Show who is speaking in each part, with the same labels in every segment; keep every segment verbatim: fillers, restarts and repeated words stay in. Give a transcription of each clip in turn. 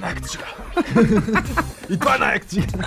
Speaker 1: най-яката шега. И това е най-яката шега.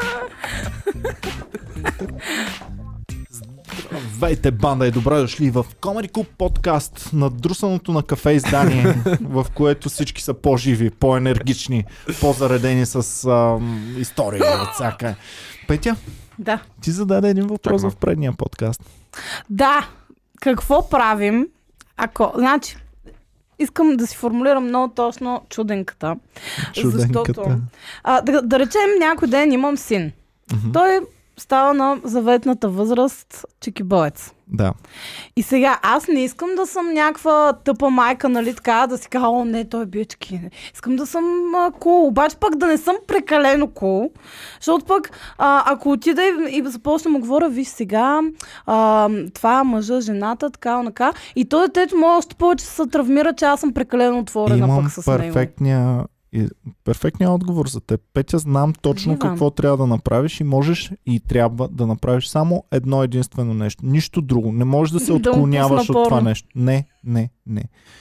Speaker 2: Здравейте, банда, и добре дошли в Comedy Club подкаст, надрусаното на кафе издание, в което всички са по-живи, по-енергични, по-заредени с ам, истории от всяка. Петя,
Speaker 3: да.
Speaker 2: Ти зададе един въпрос в предния подкаст.
Speaker 3: Да, какво правим, ако... Значи, искам да си формулирам много точно чуденката.
Speaker 2: Чуденката.
Speaker 3: Защото, а, да, да речем, някой ден имам син.
Speaker 2: Mm-hmm.
Speaker 3: Той става на заветната възраст чикибоец.
Speaker 2: Да.
Speaker 3: И сега аз не искам да съм някаква тъпа майка, нали така, да си кажа, о не, той е бички. Искам да съм кул, cool. Обаче пък да не съм прекалено кул, cool, защото пък а, ако отида и, и започна му говоря, виж сега, а, това мъжа, жената, така, онака, и той детето може още повече се травмира, че аз съм прекалено отворена
Speaker 2: Имам
Speaker 3: пък с него.
Speaker 2: перфектния... И перфектният отговор за теб. Петя, знам точно
Speaker 3: Живам.
Speaker 2: какво трябва да направиш и можеш и трябва да направиш само едно единствено нещо. Нищо друго. Не можеш да се
Speaker 3: Да
Speaker 2: отклоняваш
Speaker 3: му
Speaker 2: от това
Speaker 3: порно.
Speaker 2: нещо. Не, не, не.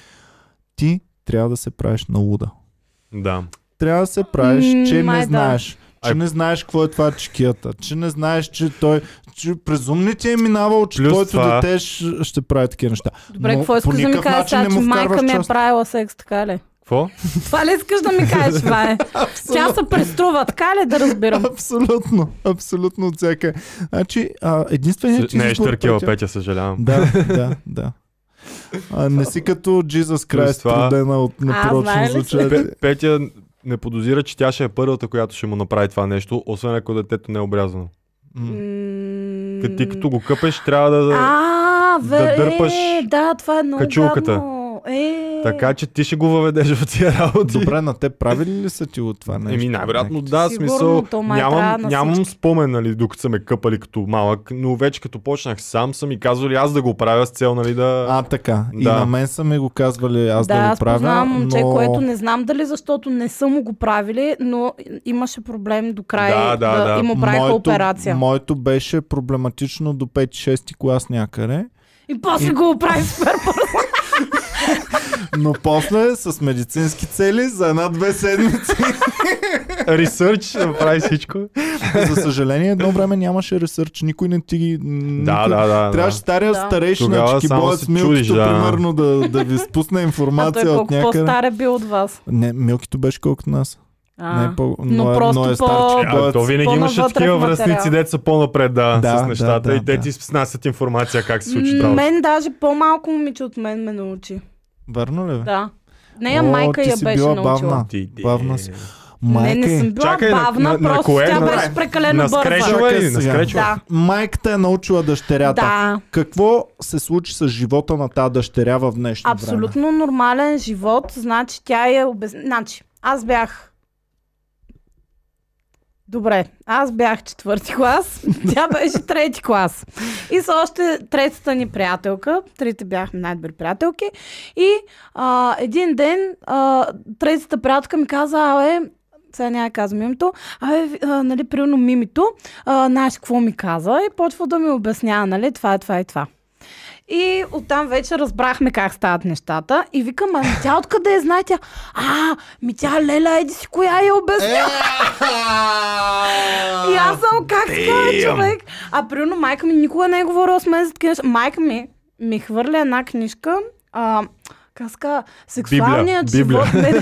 Speaker 2: Ти трябва да се правиш на луда.
Speaker 1: Да.
Speaker 2: Трябва да се правиш,
Speaker 3: М,
Speaker 2: че
Speaker 3: май
Speaker 2: не
Speaker 3: да.
Speaker 2: знаеш. Че
Speaker 1: Ай.
Speaker 2: не знаеш какво е това чекията. Че не знаеш, че той... Че презумни ти е минавал, че
Speaker 1: Плюс
Speaker 2: твоето
Speaker 1: това-
Speaker 2: дете ще, ще прави такива неща.
Speaker 3: Добре,
Speaker 2: Но
Speaker 3: какво
Speaker 2: по
Speaker 3: искаш да ми
Speaker 2: никакъв
Speaker 3: кажеш
Speaker 2: начин
Speaker 3: сега,
Speaker 2: не
Speaker 3: че
Speaker 2: му
Speaker 3: майка
Speaker 2: вкарваш
Speaker 3: ми е
Speaker 2: част.
Speaker 3: правила секс, така ли?
Speaker 1: Какво?
Speaker 3: Това ли искаш да ми кажеш, това е? Тя се преструва, така ли да разбирам?
Speaker 2: Абсолютно, абсолютно от всяка. Значи, а, единственият
Speaker 1: Не е
Speaker 2: избор,
Speaker 1: щъркила,
Speaker 2: Петя-
Speaker 1: Петя, съжалявам.
Speaker 2: Да, да, да. А, не си като Jesus
Speaker 1: Плюс
Speaker 2: Christ,
Speaker 1: това-
Speaker 2: родена от непорочно
Speaker 3: знае ли си?
Speaker 2: звучание.
Speaker 1: Пе- Петя не подозира, че тя ще е първата, която ще му направи това нещо, освен ако детето не е обрязано.
Speaker 2: М.
Speaker 3: М,
Speaker 1: Като ти като го къпеш, трябва да...
Speaker 3: А,
Speaker 1: да
Speaker 3: ве,
Speaker 1: дърпаш
Speaker 3: е, да, това е много
Speaker 1: качулката.
Speaker 3: гадно. Е.
Speaker 1: Така че ти ще го въведеш в тия работи.
Speaker 2: Добре, на теб правили ли са ти от това нещо?
Speaker 1: Еми най-вероятно
Speaker 2: Някакви-
Speaker 1: да,
Speaker 3: Сигурно,
Speaker 1: смисъл,
Speaker 3: то май трябва
Speaker 1: нямам,
Speaker 3: на
Speaker 1: нямам
Speaker 3: всички.
Speaker 1: спомен, нали, докато са ме къпали като малък, но вече като почнах сам, са ми казвали аз да го правя с цел, нали, да...
Speaker 2: А, така. И
Speaker 1: Да.
Speaker 2: на мен са ми го казвали аз да,
Speaker 3: Да,
Speaker 2: го
Speaker 3: аз
Speaker 2: правя,
Speaker 3: познавам момче,
Speaker 2: но...
Speaker 3: което не знам дали защото не са му го правили, но имаше проблем до край
Speaker 1: Да, да, да.
Speaker 3: и му правиха операция.
Speaker 2: Моето беше проблематично до пети-шести клас някъде.
Speaker 3: И после го оправи супер бързо.
Speaker 2: Но после с медицински цели за една-две седмици.
Speaker 1: Ресърч, направи всичко.
Speaker 2: За съжаление, едно време нямаше ресърч, никой не ти ги...
Speaker 1: Да,
Speaker 2: никой...
Speaker 1: да, да.
Speaker 2: Трябваше стария
Speaker 3: Да.
Speaker 2: старейшина,
Speaker 1: Тогава
Speaker 2: че
Speaker 1: само
Speaker 2: боят
Speaker 1: се
Speaker 2: с Милкито,
Speaker 1: чудиш, да.
Speaker 2: примерно, да, да ви спусне
Speaker 3: А
Speaker 2: информация
Speaker 3: той
Speaker 2: от
Speaker 3: колко
Speaker 2: някъде.
Speaker 3: по-стар е бил от вас.
Speaker 2: Не, Милкито беше колкото нас.
Speaker 3: А,
Speaker 2: Не, по...
Speaker 3: но
Speaker 2: но, е,
Speaker 3: просто
Speaker 2: но е
Speaker 3: по-
Speaker 2: старче.
Speaker 1: А,
Speaker 2: Боят...
Speaker 1: то винаги имаше
Speaker 3: по-навътре
Speaker 1: такива
Speaker 3: в материала.
Speaker 1: връстници, дето са по-напред, да,
Speaker 2: Да,
Speaker 1: с нещата
Speaker 2: да,
Speaker 1: и те
Speaker 2: да.
Speaker 1: ти снасят информация как се случи
Speaker 3: М,
Speaker 1: работа.
Speaker 3: Мен даже по-малко момиче от мен ме научи.
Speaker 2: Върно ли бе?
Speaker 3: Да. Нея
Speaker 2: О,
Speaker 3: майка
Speaker 2: ти
Speaker 3: я
Speaker 2: си
Speaker 3: беше
Speaker 2: била
Speaker 3: научила.
Speaker 2: бавна.
Speaker 1: Ти, ти.
Speaker 2: Бавна си.
Speaker 3: Не,
Speaker 2: Майка
Speaker 3: не
Speaker 2: е-
Speaker 3: съм била
Speaker 1: Чакай, на-
Speaker 3: бавна,
Speaker 1: на- на
Speaker 3: просто
Speaker 1: кое?
Speaker 3: тя
Speaker 1: На-
Speaker 3: беше прекалено
Speaker 1: На
Speaker 3: бърза.
Speaker 1: скречова
Speaker 2: Чакай
Speaker 1: ли? На
Speaker 2: сега.
Speaker 1: скречова?
Speaker 3: Да.
Speaker 2: Майката е научила дъщерята.
Speaker 3: Да,
Speaker 2: Какво се случи с живота на тази дъщеря в днешно време?
Speaker 3: абсолютно нормален живот. Значи тя е обез... Значи, аз бях... Добре, аз бях четвърти клас, тя беше трети клас. И с още третата ни приятелка, трите бяхме най-добри приятелки. И а, един ден а, третата приятелка ми каза, абе, сега няма да казвам името, абе, а, нали, примерно Мимито, а, знаеш какво ми каза и почва да ми обяснява, нали, това е това и това. И оттам вече разбрахме как стават нещата и викам, ами тя откъде е, знае тя? А, ми тя Леля, еди си коя я обясня. И аз съм как става човек. А примерно майка ми никога не е говорила с мен за такива неща. Майка ми ми хвърля една книжка, а, как се казва, сексуалният
Speaker 1: Библия.
Speaker 3: живот. Не,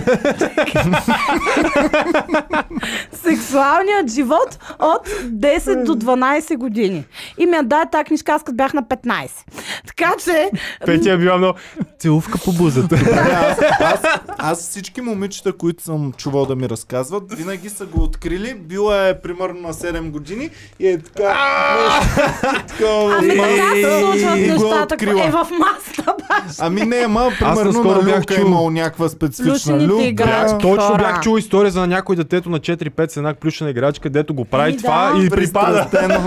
Speaker 3: сексуалният живот от десет до дванайсет години. И ми я даде тази книжка, аз като бях на петнайсет. Така че...
Speaker 1: Петя е била много... Целувка по бузата.
Speaker 2: аз, аз, аз всички момичета, които съм чувал да ми разказват, винаги са го открили. Била е примерно на седем години и е така... такова,
Speaker 3: Ами
Speaker 2: ма-
Speaker 3: така се случват
Speaker 2: и го е
Speaker 3: нещата.
Speaker 2: открила.
Speaker 3: Е в масата баш.
Speaker 2: Ами не, ама примерно
Speaker 1: наскоро
Speaker 2: на
Speaker 1: бях
Speaker 2: Люка е
Speaker 1: чул.
Speaker 2: имал някаква специфична
Speaker 3: Плюшените
Speaker 2: люка.
Speaker 3: играчки.
Speaker 1: Точно
Speaker 3: Хора.
Speaker 1: бях чул история за някой детето на четири-пет с една плюшена играчка, дето го прави
Speaker 3: Ами
Speaker 1: това
Speaker 3: да.
Speaker 1: и припада.
Speaker 2: Пристрастено.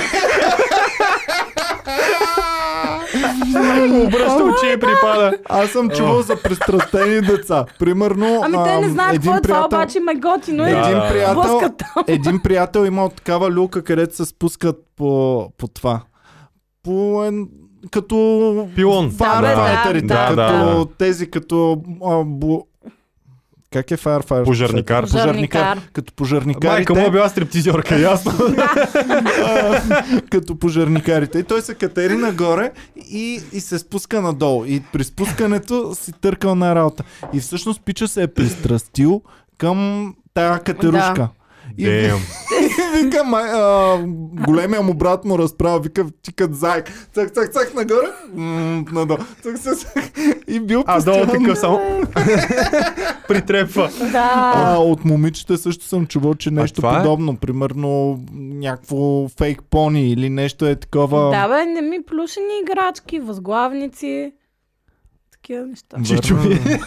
Speaker 1: Обръща очи и припада.
Speaker 2: Аз съм чувал за пристрастени деца. Примерно,
Speaker 3: Ами те не
Speaker 2: ам,
Speaker 3: знаят
Speaker 2: един
Speaker 3: какво е това,
Speaker 2: приятел-
Speaker 3: обаче ме готино и
Speaker 1: Да,
Speaker 2: един,
Speaker 1: да.
Speaker 2: приятел,
Speaker 3: блъскат там.
Speaker 2: един приятел имал такава люлка, където се спускат по, по това. По ен... като
Speaker 1: Пилон.
Speaker 2: фарфайтерите,
Speaker 3: Да,
Speaker 1: бе, да.
Speaker 2: като
Speaker 1: Да, да.
Speaker 2: тези, като а, бу... Как е Firefighter?
Speaker 1: Пожарникар.
Speaker 3: Пожарникар.
Speaker 2: Като пожарникарите.
Speaker 1: Майка му е била стриптизьорка, ясно.
Speaker 2: а, като пожарникарите. И той се катери нагоре и, и се спуска надолу. И при спускането си търкал на работа. И всъщност пича се е пристрастил към тая катерушка.
Speaker 3: Да.
Speaker 2: И
Speaker 1: Damn.
Speaker 2: ви- вика, май, а, големия му брат му разправя, вика, ти като заек. Цак, цак, цак, нагоре. М, надолу. Цак, цак, цак. И бил
Speaker 1: А долу
Speaker 2: постоянно.
Speaker 1: такъв само притрепва.
Speaker 3: Да.
Speaker 2: А, от момичета също съм чувал, че нещо
Speaker 1: това е?
Speaker 2: подобно. Примерно някакво фейк пони или нещо е такова.
Speaker 3: Да, бе, не ми плюшени играчки, възглавници. Такива неща.
Speaker 2: Върна,
Speaker 1: Чичови.
Speaker 2: да.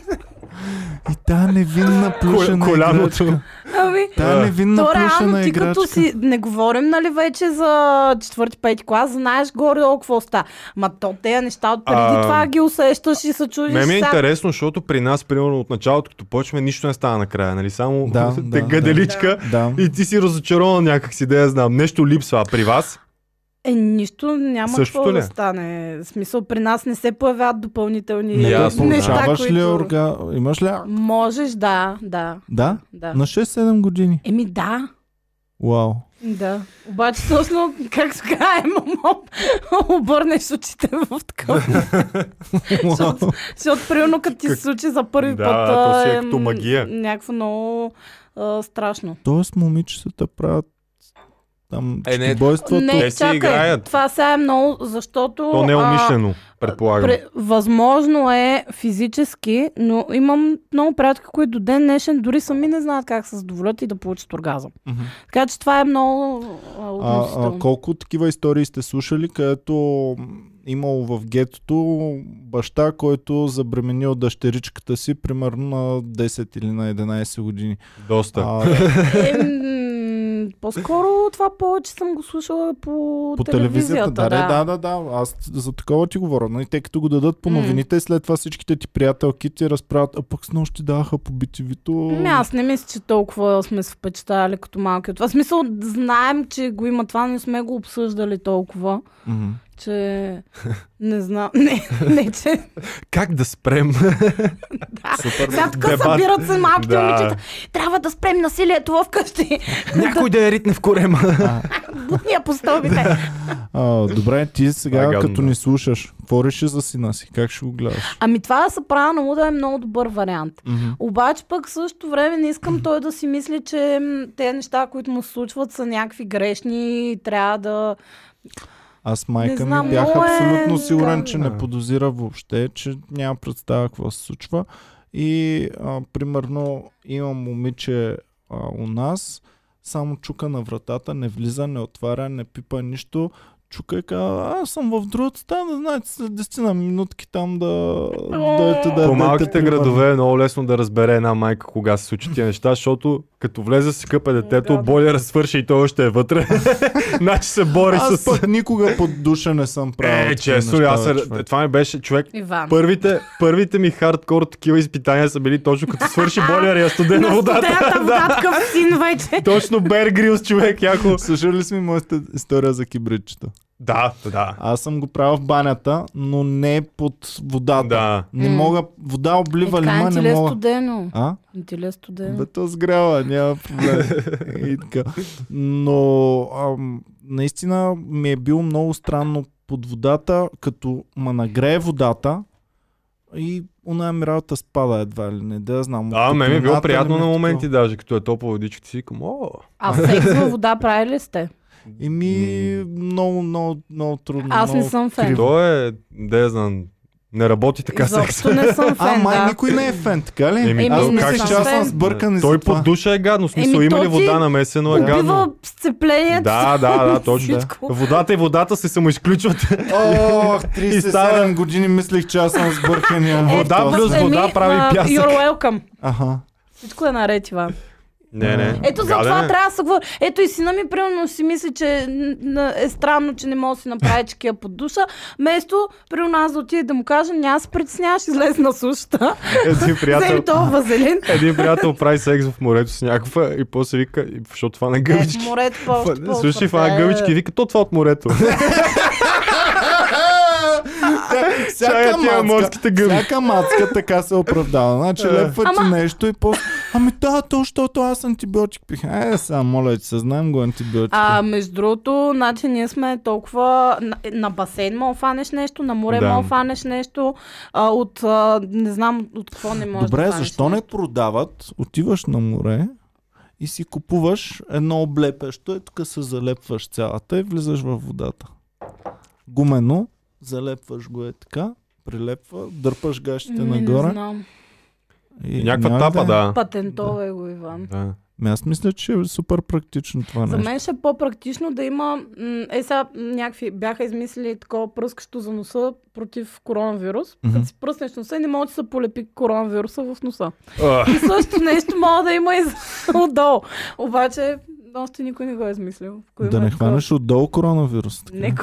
Speaker 2: И тая невинна плюшена
Speaker 1: Ко- коляното.
Speaker 2: играчка.
Speaker 3: Ами,
Speaker 2: Тая
Speaker 1: Да.
Speaker 2: невинна
Speaker 3: то реално
Speaker 2: плюшена
Speaker 3: ти като
Speaker 2: играчка.
Speaker 3: си, не говорим нали вече за четвърти-пети клас, знаеш горе-долу какво ста. Ма то тези неща от преди
Speaker 1: А,
Speaker 3: това ги усещаш и се чудиш.
Speaker 1: Ме ми е
Speaker 3: сега.
Speaker 1: интересно, защото при нас, примерно от началото, като почваме, нищо не става накрая, нали? Само
Speaker 2: Да,
Speaker 1: те
Speaker 2: да,
Speaker 1: гаделичка
Speaker 2: Да.
Speaker 1: и ти си разочарован някакси, да я знам. Нещо липсва. А при вас?
Speaker 3: Е, нищо няма
Speaker 1: Същото
Speaker 3: какво
Speaker 1: ли?
Speaker 3: да стане. В смисъл, при нас не се появяват допълнителни
Speaker 1: Ясно, да.
Speaker 3: неща,
Speaker 2: Получаваш ли
Speaker 3: които...
Speaker 2: орга... Имаш ли?
Speaker 3: Можеш, да, да,
Speaker 2: Да?
Speaker 3: да.
Speaker 2: На шест-седем години.
Speaker 3: Еми да,
Speaker 2: Вау.
Speaker 3: да. Обаче точно, както кажа, мамо, обърнеш очите в такъв. Защото, защото примерно като ти се случи за първи
Speaker 1: Да,
Speaker 3: път,
Speaker 1: то си е
Speaker 3: а,
Speaker 1: като магия.
Speaker 3: някакво много а, страшно.
Speaker 2: Тоест момичетата правят там
Speaker 1: Е, не,
Speaker 2: четибойството.
Speaker 3: Не,
Speaker 1: Те си
Speaker 3: чакай,
Speaker 1: играят.
Speaker 3: това сега е много, защото...
Speaker 1: То не е
Speaker 3: а,
Speaker 1: умишлено, предполагам.
Speaker 3: Пре- възможно е физически, но имам много приятели, които до ден днешен дори сами не знаят как се задоволят и да получат оргазъм.
Speaker 2: Мгм.
Speaker 3: Така че това е много а,
Speaker 2: А,
Speaker 3: относително.
Speaker 2: а колко такива истории сте слушали, където м, имало в гетото баща, който забременил дъщеричката си примерно на десет или на единайсет години.
Speaker 1: Доста.
Speaker 2: А,
Speaker 3: Е, м, по-скоро това повече съм го слушала по,
Speaker 2: по телевизията, да,
Speaker 3: да.
Speaker 2: да, да, да. Аз за такова ти говоря. Нали? Те като го дадат по новините, след това всичките ти приятелки ти разправят, а пък с нощи даваха по би ти ви-то.
Speaker 3: Ами аз не мисля, че толкова сме се впечатали като малки от това. В смисъл, знаем, че го има това, не сме го обсъждали толкова,
Speaker 2: Мгм.
Speaker 3: че не знам. Не, не че...
Speaker 1: Как да спрем?
Speaker 2: Супер.
Speaker 3: Сега така
Speaker 1: Дебат.
Speaker 3: събират се малките
Speaker 1: Да.
Speaker 3: момичета. Трябва да спрем насилието вкъщи.
Speaker 1: Някой да я ритне в корема.
Speaker 3: Бутния по стълбите.
Speaker 2: А, добре, ти сега
Speaker 1: Това е гадно,
Speaker 2: като
Speaker 1: да.
Speaker 2: ни слушаш, какво реши за сина си? Как ще го гледаш?
Speaker 3: Ами това да се прави на луда е много добър вариант.
Speaker 2: Мгм.
Speaker 3: Обаче пък в същото време не искам той да си мисли, че м, тези неща, които му се случват, са някакви грешни и трябва да...
Speaker 2: Аз майка
Speaker 3: Не знам,
Speaker 2: ми бях
Speaker 3: много е
Speaker 2: абсолютно сигурен,
Speaker 3: гадно.
Speaker 2: че не подозира въобще, че няма представа какво се случва. И а, примерно има момиче а, у нас, само чука на вратата, не влиза, не отваря, не пипа нищо. Чука и казва, аз съм в другата стая, знаете, след десет на минутки там да дойдете да
Speaker 1: По
Speaker 2: ядете,
Speaker 1: малките
Speaker 2: примерно.
Speaker 1: градове е много лесно да разбере една майка кога се случат тия неща, защото като влезе си къпе детето,
Speaker 3: Да.
Speaker 1: бойлера свърши и той още е вътре. Значи се бори
Speaker 2: Аз
Speaker 1: с...
Speaker 2: пък никога под душа не съм правил.
Speaker 1: Е,
Speaker 2: такива
Speaker 1: честно ли,
Speaker 2: неща,
Speaker 1: аз
Speaker 2: бе,
Speaker 1: се...
Speaker 2: човек.
Speaker 1: това ми беше човек.
Speaker 3: Иван.
Speaker 1: Първите, първите ми хардкор такива изпитания са били точно като свърши бойлера и я студена
Speaker 3: На
Speaker 1: водата.
Speaker 3: студената вода, такъв син вече.
Speaker 1: Точно Бер Грилс, човек, яко.
Speaker 2: Слушали ли сме моята история за кибридчето?
Speaker 1: Да, да.
Speaker 2: Аз съм го правил в банята, но не под водата.
Speaker 1: Да.
Speaker 2: Не
Speaker 3: М.
Speaker 2: мога, вода
Speaker 3: Е,
Speaker 2: облива
Speaker 3: така
Speaker 2: лима,
Speaker 3: не ти ли
Speaker 2: не
Speaker 3: е
Speaker 2: мога.
Speaker 3: студено?
Speaker 2: А?
Speaker 3: Не ти ли е студено?
Speaker 2: Бе, то сгрява, няма проблем. И така. Но ам, наистина ми е било много странно под водата, като ма нагрее водата и она ми работа спада едва ли не, да я знам.
Speaker 1: А,
Speaker 2: От
Speaker 1: ме ми е било
Speaker 2: топлината
Speaker 1: приятно
Speaker 2: ли ми
Speaker 1: на
Speaker 2: е
Speaker 1: моменти, даже като е топла водичка, си викам, о,
Speaker 3: А секс във вода прави ли сте?
Speaker 2: И ми много, много, много трудно.
Speaker 3: Аз не
Speaker 2: много
Speaker 3: съм фен.
Speaker 2: криво.
Speaker 1: то е, да я знам, не работи така секс.
Speaker 3: Изобщо не съм фен,
Speaker 2: А, май
Speaker 3: да.
Speaker 2: никой не е фен, така ли?
Speaker 1: Еми,
Speaker 2: Аз
Speaker 1: то
Speaker 2: мислех,
Speaker 1: как
Speaker 2: че
Speaker 1: ще
Speaker 2: аз съм
Speaker 3: фен?
Speaker 2: сбъркан и
Speaker 1: Той
Speaker 2: за това.
Speaker 1: под душа е гадно, в смисъл
Speaker 3: Еми,
Speaker 1: има
Speaker 3: то
Speaker 1: ли
Speaker 3: ти
Speaker 1: вода намесено е гадно.
Speaker 3: Убива сцеплението.
Speaker 1: Да, да, да, точно.
Speaker 3: Всичко.
Speaker 1: Водата и водата се самоизключват.
Speaker 2: Ох,
Speaker 1: И
Speaker 2: трийсет и
Speaker 1: става-
Speaker 2: седем години мислех, че аз съм сбъркания.
Speaker 1: Вода
Speaker 2: Ето,
Speaker 1: плюс
Speaker 2: аз-
Speaker 1: вода
Speaker 3: Еми,
Speaker 1: прави
Speaker 3: а,
Speaker 1: пясък.
Speaker 3: You're welcome.
Speaker 2: Аха.
Speaker 3: Всичко е наред, Иван.
Speaker 1: Не, не.
Speaker 3: Ето за
Speaker 1: гаден
Speaker 3: това
Speaker 1: е.
Speaker 3: трябва да се говори. Ето и сина ми, примерно, си мисли, че н- н- е странно, че не може да си направи чекия под душа. Вместо, примерно, аз да отида да му кажа, няма се притесняваш, излез на сушата.
Speaker 1: Един приятел,
Speaker 3: Вземи този вазелин.
Speaker 1: един приятел прави секс в морето с някаква и после вика, и- защото това на
Speaker 3: Е, в
Speaker 1: гъбички.
Speaker 3: морето по-още
Speaker 1: Слушай,
Speaker 3: по-отвърте.
Speaker 1: това на гъбички и вика, то това от морето.
Speaker 2: Вся- всяка,
Speaker 1: Чая тия
Speaker 2: мацка,
Speaker 1: морските гъби.
Speaker 2: всяка мацка така се оправдава. Значи
Speaker 1: Е.
Speaker 2: лепва ти
Speaker 3: Ама-
Speaker 2: нещо и после, ами да, то, защото аз антибиотик пих. Е, сега, моля, че се знаем го антибиотик.
Speaker 3: А, между другото, значи ние сме толкова... На, на басейн мога фанеш нещо, на море
Speaker 1: Да.
Speaker 3: мога фанеш нещо, а, от... А, не знам от какво не можеш
Speaker 2: Добре,
Speaker 3: да фанеш
Speaker 2: защо не
Speaker 3: нещо.
Speaker 2: продават? Отиваш на море и си купуваш едно облепещо, е тук се залепваш цялата и влизаш във водата. Гумено, залепваш го е така, прилепва, дърпаш гащите
Speaker 3: Ми,
Speaker 2: нагоре.
Speaker 3: Не знам.
Speaker 2: И
Speaker 1: Някаква
Speaker 2: няма
Speaker 1: тапа,
Speaker 2: е.
Speaker 1: да.
Speaker 3: Патентове го, Иван.
Speaker 1: да.
Speaker 2: Ами аз мисля, че е супер практично това
Speaker 3: За
Speaker 2: нещо.
Speaker 3: мен ще е по-практично да има... м, Е, сега м, някакви бяха измислили такова пръскащо за носа против коронавирус.
Speaker 2: Мгм.
Speaker 3: Като си пръснеш носа и не може да се полепи коронавируса в носа.
Speaker 1: А,
Speaker 3: И също нещо мога да има и за- отдолу. Обаче, още никой не го е измислил. Кой
Speaker 2: Да
Speaker 3: има
Speaker 2: не
Speaker 3: такова?
Speaker 2: хванеш отдолу коронавирус. така.
Speaker 3: Неко.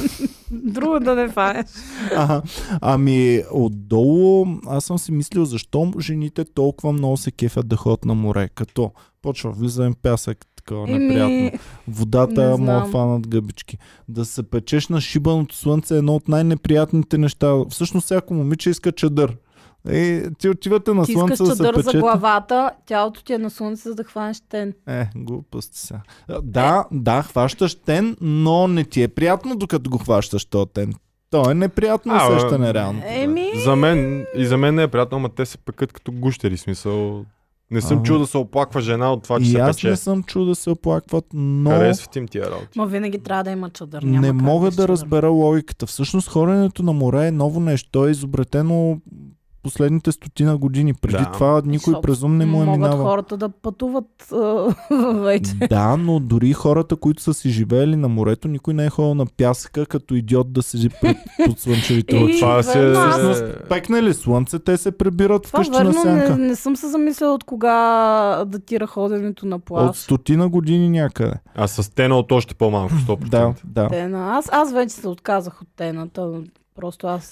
Speaker 3: Друго да не фанеш.
Speaker 2: Ага. Ами отдолу аз съм си мислил защо жените толкова много се кефят да ходят на море. Като почва влиза им пясък, такова неприятно.
Speaker 3: Еми,
Speaker 2: Водата
Speaker 3: не
Speaker 2: може да
Speaker 3: знам.
Speaker 2: фанат гъбички. Да се печеш на шибаното слънце е едно от най-неприятните неща. Всъщност всяко момиче иска чадър. Е, ти отивате на
Speaker 3: ти искаш
Speaker 2: слънце да се
Speaker 3: чадър за
Speaker 2: печете.
Speaker 3: главата, тялото ти е на слънце, за да хванеш тен.
Speaker 2: Е, глупости сега. Да, да, хващаш тен, но не ти е приятно докато го хващаш този тен. То е неприятно
Speaker 1: А, бе,
Speaker 2: усещане реално.
Speaker 3: Еми,
Speaker 1: за мен, и за мен не е приятно, ама те се пекат като гущери, смисъл. Не съм
Speaker 2: Ага.
Speaker 1: чул да се оплаква жена от това, че
Speaker 2: И
Speaker 1: се
Speaker 2: аз
Speaker 1: пече.
Speaker 2: не съм чул да се оплакват, но
Speaker 1: Харесват им тия работи.
Speaker 3: ма винаги трябва да има чадър. Няма
Speaker 2: не
Speaker 3: как
Speaker 2: мога
Speaker 3: без
Speaker 2: да
Speaker 3: чадър.
Speaker 2: разбера логиката. Всъщност ходенето на море е ново нещо. То е изобретено последните стотина години. Преди
Speaker 1: Да.
Speaker 2: това никой
Speaker 3: Защото
Speaker 2: през ум не му е
Speaker 3: Могат
Speaker 2: минава.
Speaker 3: хората да пътуват а, вече.
Speaker 2: Да, но дори хората, които са си живеели на морето, никой не е ходил на пясъка като идиот да седи пред, под слънчевите
Speaker 3: И-
Speaker 2: лъчи.
Speaker 1: Това си
Speaker 3: верно, аз-
Speaker 2: Всъщност, пекне ли слънце, те се прибират
Speaker 3: Това
Speaker 2: вкъщи на
Speaker 3: верно,
Speaker 2: сянка.
Speaker 3: не, не съм се замисляла от кога датира ходенето на
Speaker 2: От
Speaker 3: плаж.
Speaker 2: стотина години някъде.
Speaker 1: А с тена от още по-малко, сто процента.
Speaker 2: Да, да.
Speaker 3: Тена. Аз, аз вече се отказах от тената. Просто аз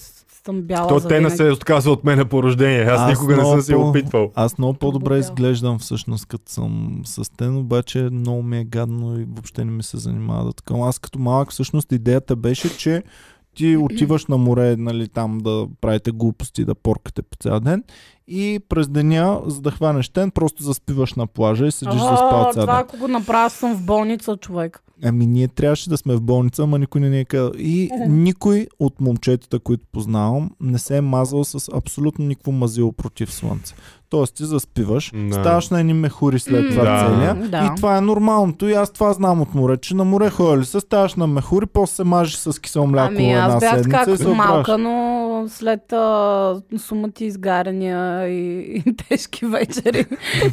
Speaker 3: съм бяла
Speaker 1: То
Speaker 3: за
Speaker 1: тена
Speaker 3: винаги.
Speaker 1: се отказва от мене по рождение. Аз,
Speaker 2: Аз
Speaker 1: никога не
Speaker 2: много
Speaker 1: съм се
Speaker 2: по-
Speaker 1: опитвал.
Speaker 2: Аз много по-добре
Speaker 3: Побудял.
Speaker 2: изглеждам всъщност като съм с тен, обаче много ми е гадно и въобще не ми се занимава да така. Аз като малък всъщност идеята беше, че ти отиваш на море, нали, там да правите глупости, да поркате по цял ден и през деня, за да хванеш тен, просто заспиваш на плажа и седиш за спал
Speaker 3: А,
Speaker 2: цял
Speaker 3: това
Speaker 2: ден.
Speaker 3: ако го направя, съм в болница, човек.
Speaker 2: Ами ние трябваше да сме в болница, ама никой не ни е казал. И никой от момчетата, които познавам, не се е мазал с абсолютно никакво мазило против слънце. Тоест ти заспиваш,
Speaker 1: Да.
Speaker 2: ставаш на едни мехури след
Speaker 3: М,
Speaker 2: това
Speaker 1: да.
Speaker 2: целия
Speaker 3: Да.
Speaker 2: и това е нормалното. И аз това знам от море, че на море ходили се, ставаш на мехури, после се мажеш с кисело мляко
Speaker 3: Ами
Speaker 2: една
Speaker 3: аз бях
Speaker 2: седмица
Speaker 3: така
Speaker 2: и се
Speaker 3: като
Speaker 2: оправяш.
Speaker 3: малка, но след а, сумати изгаряния и, и тежки вечери,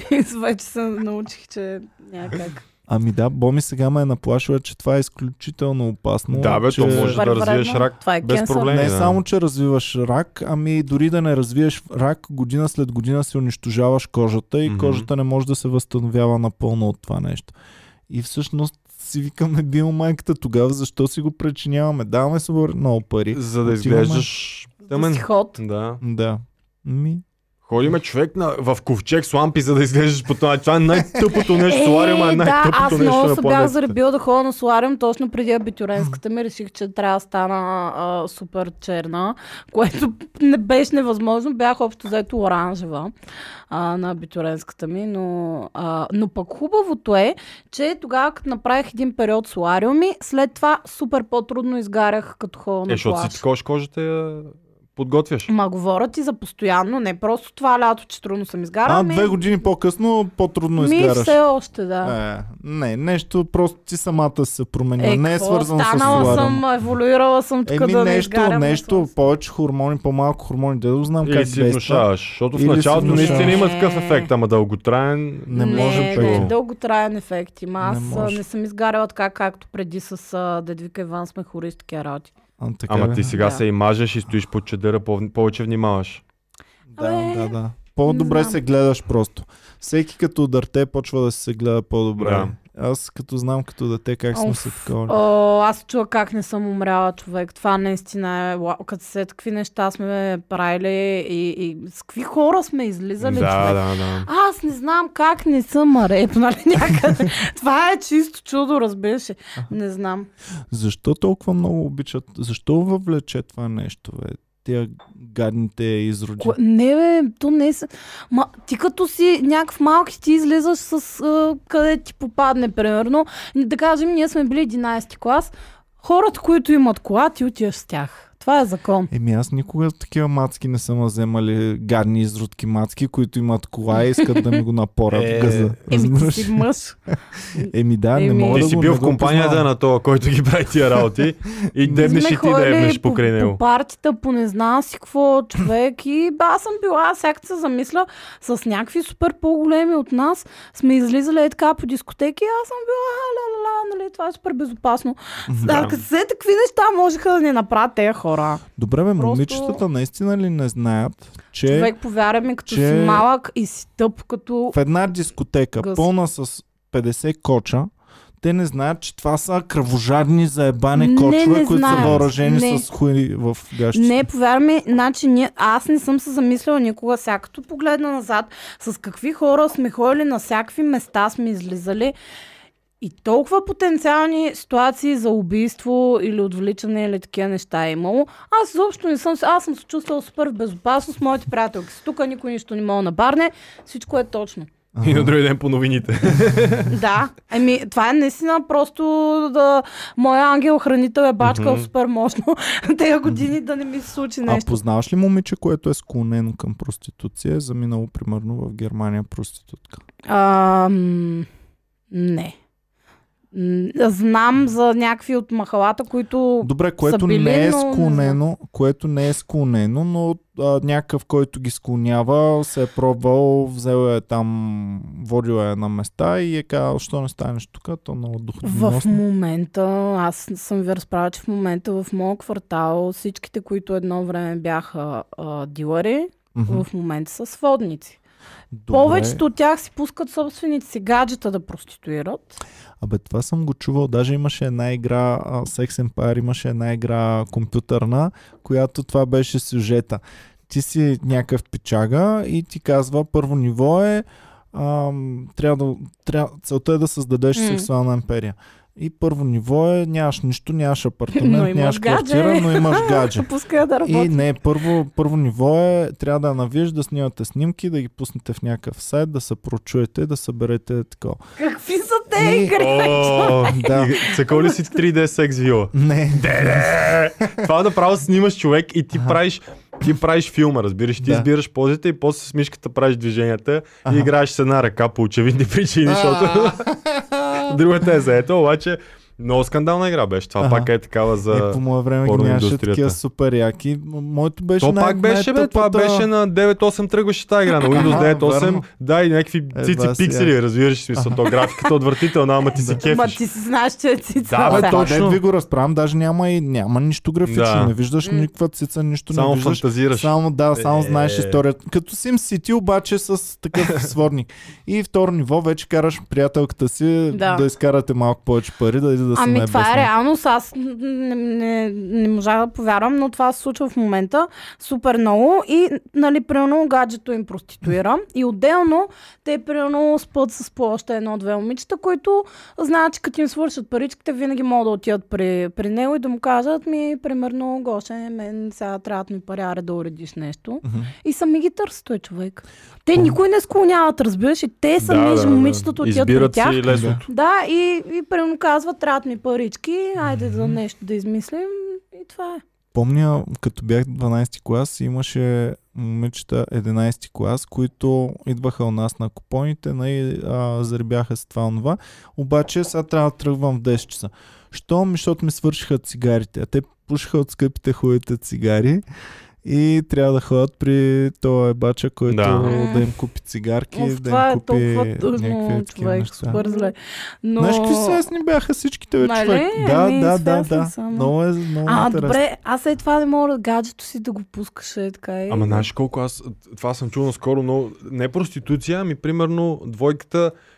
Speaker 3: и вече се научих, че няма как.
Speaker 2: Ами да, Боми сега ме е наплашила, че това е изключително опасно.
Speaker 1: Да, бе,
Speaker 2: че...
Speaker 1: то може
Speaker 3: Супер
Speaker 1: да развиеш
Speaker 3: вредно.
Speaker 1: рак
Speaker 3: Това е
Speaker 1: без
Speaker 3: кенсър.
Speaker 1: проблеми.
Speaker 2: Не
Speaker 1: да.
Speaker 2: само, че развиваш рак, ами дори да не развиеш рак, година след година си унищожаваш кожата и
Speaker 1: Мгм.
Speaker 2: кожата не може да се възстановява напълно от това нещо. И всъщност си викаме биомайката тогава, защо си го причиняваме? Даваме се много пари.
Speaker 1: За да
Speaker 2: Отиваме-
Speaker 1: изглеждаш
Speaker 3: Да
Speaker 1: тъмен.
Speaker 3: си ход.
Speaker 1: Да.
Speaker 2: Да. Ми,
Speaker 1: Ходиме човек на, в ковчег с лампи, за да изглеждаш по това. Това е най-тъпото нещо. Солариума е
Speaker 3: да,
Speaker 1: най-тъпото
Speaker 3: аз
Speaker 1: нещо
Speaker 3: много
Speaker 1: на
Speaker 3: се бях
Speaker 1: планетата.
Speaker 3: заребила да ходя на солариум точно преди абитюренската ми. Реших, че трябва да стана а, супер черна, което не беше невъзможно. Бях общо взето оранжева а, на абитюренската ми, но, а, но пък хубавото е, че тогава като направих един период солариуми, след това супер по-трудно изгарях като ходя
Speaker 1: Е,
Speaker 3: на
Speaker 1: защото си
Speaker 3: плаж.
Speaker 1: такова кожата я подготвяш.
Speaker 3: Ма говорят и за постоянно, не просто това лято, че трудно съм изгарала.
Speaker 2: а,
Speaker 3: ами-
Speaker 2: две години по-късно по-трудно
Speaker 3: ми
Speaker 2: изгаряш.
Speaker 3: все още, да.
Speaker 2: Е, не, нещо просто ти самата се променя.
Speaker 3: Е,
Speaker 2: не е
Speaker 3: какво?
Speaker 2: свързано с
Speaker 3: Станала
Speaker 2: солариум.
Speaker 3: съм, еволюирала съм тук
Speaker 2: Еми
Speaker 3: да не
Speaker 2: нещо,
Speaker 3: изгарям на
Speaker 2: нещо,
Speaker 3: слънце.
Speaker 2: повече хормони, по-малко хормони, да знам
Speaker 1: Или
Speaker 2: как
Speaker 1: си
Speaker 2: действа.
Speaker 1: внушаваш. Защото в
Speaker 2: Или си
Speaker 1: началото
Speaker 2: внушаваш.
Speaker 1: наистина има такъв
Speaker 3: Не.
Speaker 1: ефект, ама дълготраен.
Speaker 2: Не
Speaker 3: не,
Speaker 2: може,
Speaker 3: не,
Speaker 2: човек.
Speaker 3: не, дълготраен ефект има. Аз
Speaker 2: Не
Speaker 3: а,
Speaker 2: може.
Speaker 3: не съм изгаряла така, както преди с а, Дедвика Иван сме хористи такива работи.
Speaker 2: А, така
Speaker 1: Ама
Speaker 2: ли?
Speaker 1: ти сега
Speaker 3: Да.
Speaker 1: се и мажеш и стоиш под чадъра, пов- повече внимаваш.
Speaker 2: Да,
Speaker 3: Абе,
Speaker 2: да, да. По-добре
Speaker 3: не знам.
Speaker 2: се гледаш просто. Всеки като удърте почва да се гледа по-добре.
Speaker 1: Да.
Speaker 2: Аз като знам като дете как сме
Speaker 3: Оф,
Speaker 2: се такова.
Speaker 3: О, аз чула как не съм умряла, човек. Това наистина е... ла- Като се какви неща сме правили и, и с какви хора сме излизали,
Speaker 1: Да,
Speaker 3: човек.
Speaker 1: да, да.
Speaker 3: Аз не знам как не съм репнали някъде. Това е чисто чудо, разбираш ли. Не знам.
Speaker 2: Защо толкова много обичат? Защо въвлече това нещо, бе? Тия гадните изроди.
Speaker 3: Ко... Не, бе, то не е... с- Ма, ти като си някакъв малки, ти излизаш с а, къде ти попадне, примерно. Да кажем, ние сме били единайсети клас. Хората, които имат кола, ти отиваш с тях. Това е закон.
Speaker 2: Еми аз никога такива мацки не съм вземали гадни изродки мацки, които имат кола и искат да ми го напорят
Speaker 1: Е,
Speaker 2: в газа.
Speaker 3: Еми, ти
Speaker 2: Разбираш?
Speaker 3: си мъж.
Speaker 2: Еми да, не
Speaker 3: Еми.
Speaker 2: мога
Speaker 1: Ти
Speaker 2: да
Speaker 1: си
Speaker 2: го
Speaker 1: бил
Speaker 2: не
Speaker 1: в
Speaker 2: го
Speaker 1: компанията
Speaker 2: познавам.
Speaker 1: на това, който ги прави тия работи и дебнеш
Speaker 3: Сме
Speaker 1: и ти да
Speaker 3: ходили
Speaker 1: ебнеш
Speaker 3: по,
Speaker 1: покрай него.
Speaker 3: по партията, по не знам си какво, човек. И ба, аз съм била, сега се замисля, с някакви супер по-големи от нас. Сме излизали е така по дискотеки. Аз съм била, ла-ла-ла, нали, това е супер безопасно. Да. Като се такви неща можеха да ни направят тези хора.
Speaker 2: Добре, бе,
Speaker 3: Просто-
Speaker 2: момичетата наистина ли не знаят, че
Speaker 3: Човек, повярвай ми, като
Speaker 2: че-
Speaker 3: си малък и си тъп, като...
Speaker 2: в една дискотека,
Speaker 3: Гъс.
Speaker 2: пълна с петдесет коча, те не знаят, че това са кръвожадни заебани
Speaker 3: Не,
Speaker 2: кочове,
Speaker 3: не
Speaker 2: които
Speaker 3: знаят.
Speaker 2: са въоръжени
Speaker 3: Не.
Speaker 2: с хуи в гащите.
Speaker 3: Не, повярвай ми, значи ние, аз не съм се замисляла никога, сега като погледна назад, с какви хора сме ходили, на всякакви места сме излизали и толкова потенциални ситуации за убийство или отвличане или такива неща е имало. Аз изобщо не съм, се- аз съм се чувствала супер в безопасност, моите приятелки са тук, никой нищо не мога да барне, всичко е точно.
Speaker 1: И на други ден по новините.
Speaker 3: Да, ами това е наистина просто да моя ангел-хранител е бачкал
Speaker 1: Мгм. супер
Speaker 3: супер мощно тези години да не ми се случи
Speaker 2: А
Speaker 3: нещо.
Speaker 2: познаваш ли момиче, което е склонено към проституция, е заминало примерно в Германия проститутка?
Speaker 3: А, м, не. М, Знам за някакви от махалата, които...
Speaker 2: Добре, което
Speaker 3: били,
Speaker 2: не е
Speaker 3: но не
Speaker 2: склонено, което не е склонено, но а, някакъв, който ги склонява, се е пробвал, взел е там, водил е на места и е казал, що не станеш тук, то много
Speaker 3: В
Speaker 2: доходоносно.
Speaker 3: момента, аз съм ви разправила, че в момента в моят квартал всичките, които едно време бяха а, дилъри,
Speaker 2: Мгм.
Speaker 3: в момента са сводници.
Speaker 2: Добре.
Speaker 3: Повечето от тях си пускат собствените си гаджета да проституират.
Speaker 2: Абе, това съм го чувал. Даже имаше една игра, а, Sex Empire, имаше една игра компютърна, която това беше сюжета. Ти си някакъв пичага и ти казва, първо ниво е, ам, трябва да, трябва, целта е да създадеш
Speaker 3: М.
Speaker 2: сексуална империя. И първо ниво е, нямаш нищо, нямаш
Speaker 3: Но
Speaker 2: апартамент,
Speaker 3: имаш
Speaker 2: нямаш
Speaker 3: гадже.
Speaker 2: квартира, но имаш гадже.
Speaker 3: Пускай да работи.
Speaker 2: И не, първо, първо ниво е, трябва да я навиеш, да снимате снимки, да ги пуснете в някакъв сайт, да се прочуете, да съберете такова.
Speaker 3: Какви са те
Speaker 2: И-
Speaker 3: игри?
Speaker 1: О,
Speaker 2: Да.
Speaker 1: и цъкал ли си три Д секс вила?
Speaker 2: Не,
Speaker 1: Това направо снимаш човек и ти правиш ти правиш филма, разбираш, ти
Speaker 2: Да.
Speaker 1: избираш позите и после с мишката правиш движенията
Speaker 2: Аха.
Speaker 1: и играеш с една ръка по очевидни причини, защото другата е заета, обаче много скандална игра беше. Това
Speaker 2: Аха.
Speaker 1: пак е такава
Speaker 2: Е,
Speaker 1: за...
Speaker 2: по мое време ги
Speaker 1: порно
Speaker 2: нямаше
Speaker 1: индустрията.
Speaker 2: такива супер яки. М- Моето беше
Speaker 1: То
Speaker 2: най-
Speaker 1: пак беше, бе, това
Speaker 2: най-тъпата-
Speaker 1: беше на девет осем тръгваше тази игра, на Windows
Speaker 2: Аха,
Speaker 1: девет осем,
Speaker 2: верно.
Speaker 1: да, и някакви
Speaker 2: Е,
Speaker 1: цици
Speaker 2: ба, сега.
Speaker 1: пиксели, разбираш си, смисъл, то графиката е отвратителна, ама ти си
Speaker 3: Ма
Speaker 1: кефиш.
Speaker 3: ти си знаеш, че е цица.
Speaker 1: Да, бе,
Speaker 3: сега.
Speaker 2: Това
Speaker 1: точно.
Speaker 2: дед ви го разправям, даже няма и няма нищо графично.
Speaker 1: Да.
Speaker 2: Не виждаш
Speaker 3: М.
Speaker 2: никаква цица, нищо
Speaker 1: Само
Speaker 2: не виждаш.
Speaker 1: фантазираш.
Speaker 2: Само, да, само
Speaker 1: Е.
Speaker 2: знаеш историята. Като SimCity, обаче с такъв сворник. И второ ниво вече караш приятелката си да,
Speaker 3: Да.
Speaker 2: да изкарате малко повече пари, да иде да се
Speaker 3: Ами
Speaker 2: наебе
Speaker 3: това
Speaker 2: с
Speaker 3: е
Speaker 2: нея.
Speaker 3: реалност, аз не, не, не можах да повярвам, но това се случва в момента супер много и, нали, примерно гаджето им проституира и отделно те, примерно, спът с по още едно-две момичета, които знаят, че като им свършат паричките, винаги могат да отидат при, при него и да му кажат, ми, примерно, Гоше, мен сега трябва да ми паряре да уредиш нещо.
Speaker 2: Мгм.
Speaker 3: И сами ги търсят той човек. Те никой не склоняват, разбираш, и те сами,
Speaker 1: Да, да,
Speaker 3: момичетата
Speaker 1: да.
Speaker 3: отиват при
Speaker 1: Избират
Speaker 3: тях.
Speaker 1: си лесното.
Speaker 3: Да, и, и примерно казват, трябват ми парички, айде за нещо да измислим и това е.
Speaker 2: Помня, като бях дванайсети клас, имаше момичета единайсети клас, които идваха у нас на купоните, нали, а, заребяха с това онова. Обаче сега трябва да тръгвам в десет часа. Що? Ми, защото ми свършиха цигарите. А те пушиха от скъпите хубавите цигари и трябва да ходят при този бача, който
Speaker 1: Да.
Speaker 2: да, да им купи цигарки,
Speaker 3: Оф,
Speaker 2: да
Speaker 3: това
Speaker 2: им
Speaker 3: е
Speaker 2: купи
Speaker 3: толкова тъжно,
Speaker 2: някакви такива
Speaker 3: човек,
Speaker 2: неща.
Speaker 3: супер зле. Но...
Speaker 2: Знаеш какви свестни бяха всичките, бе,
Speaker 3: Нали?
Speaker 2: човек? Да,
Speaker 3: Ами,
Speaker 2: да, да,
Speaker 3: свестни
Speaker 2: да.
Speaker 3: са, ама.
Speaker 2: Много е, много
Speaker 3: А,
Speaker 2: интересно.
Speaker 3: добре, аз е това не мога да гаджето си да го пускаш е така и...
Speaker 1: Ама знаеш колко аз, това съм чул наскоро, но не проституция, ами примерно двойката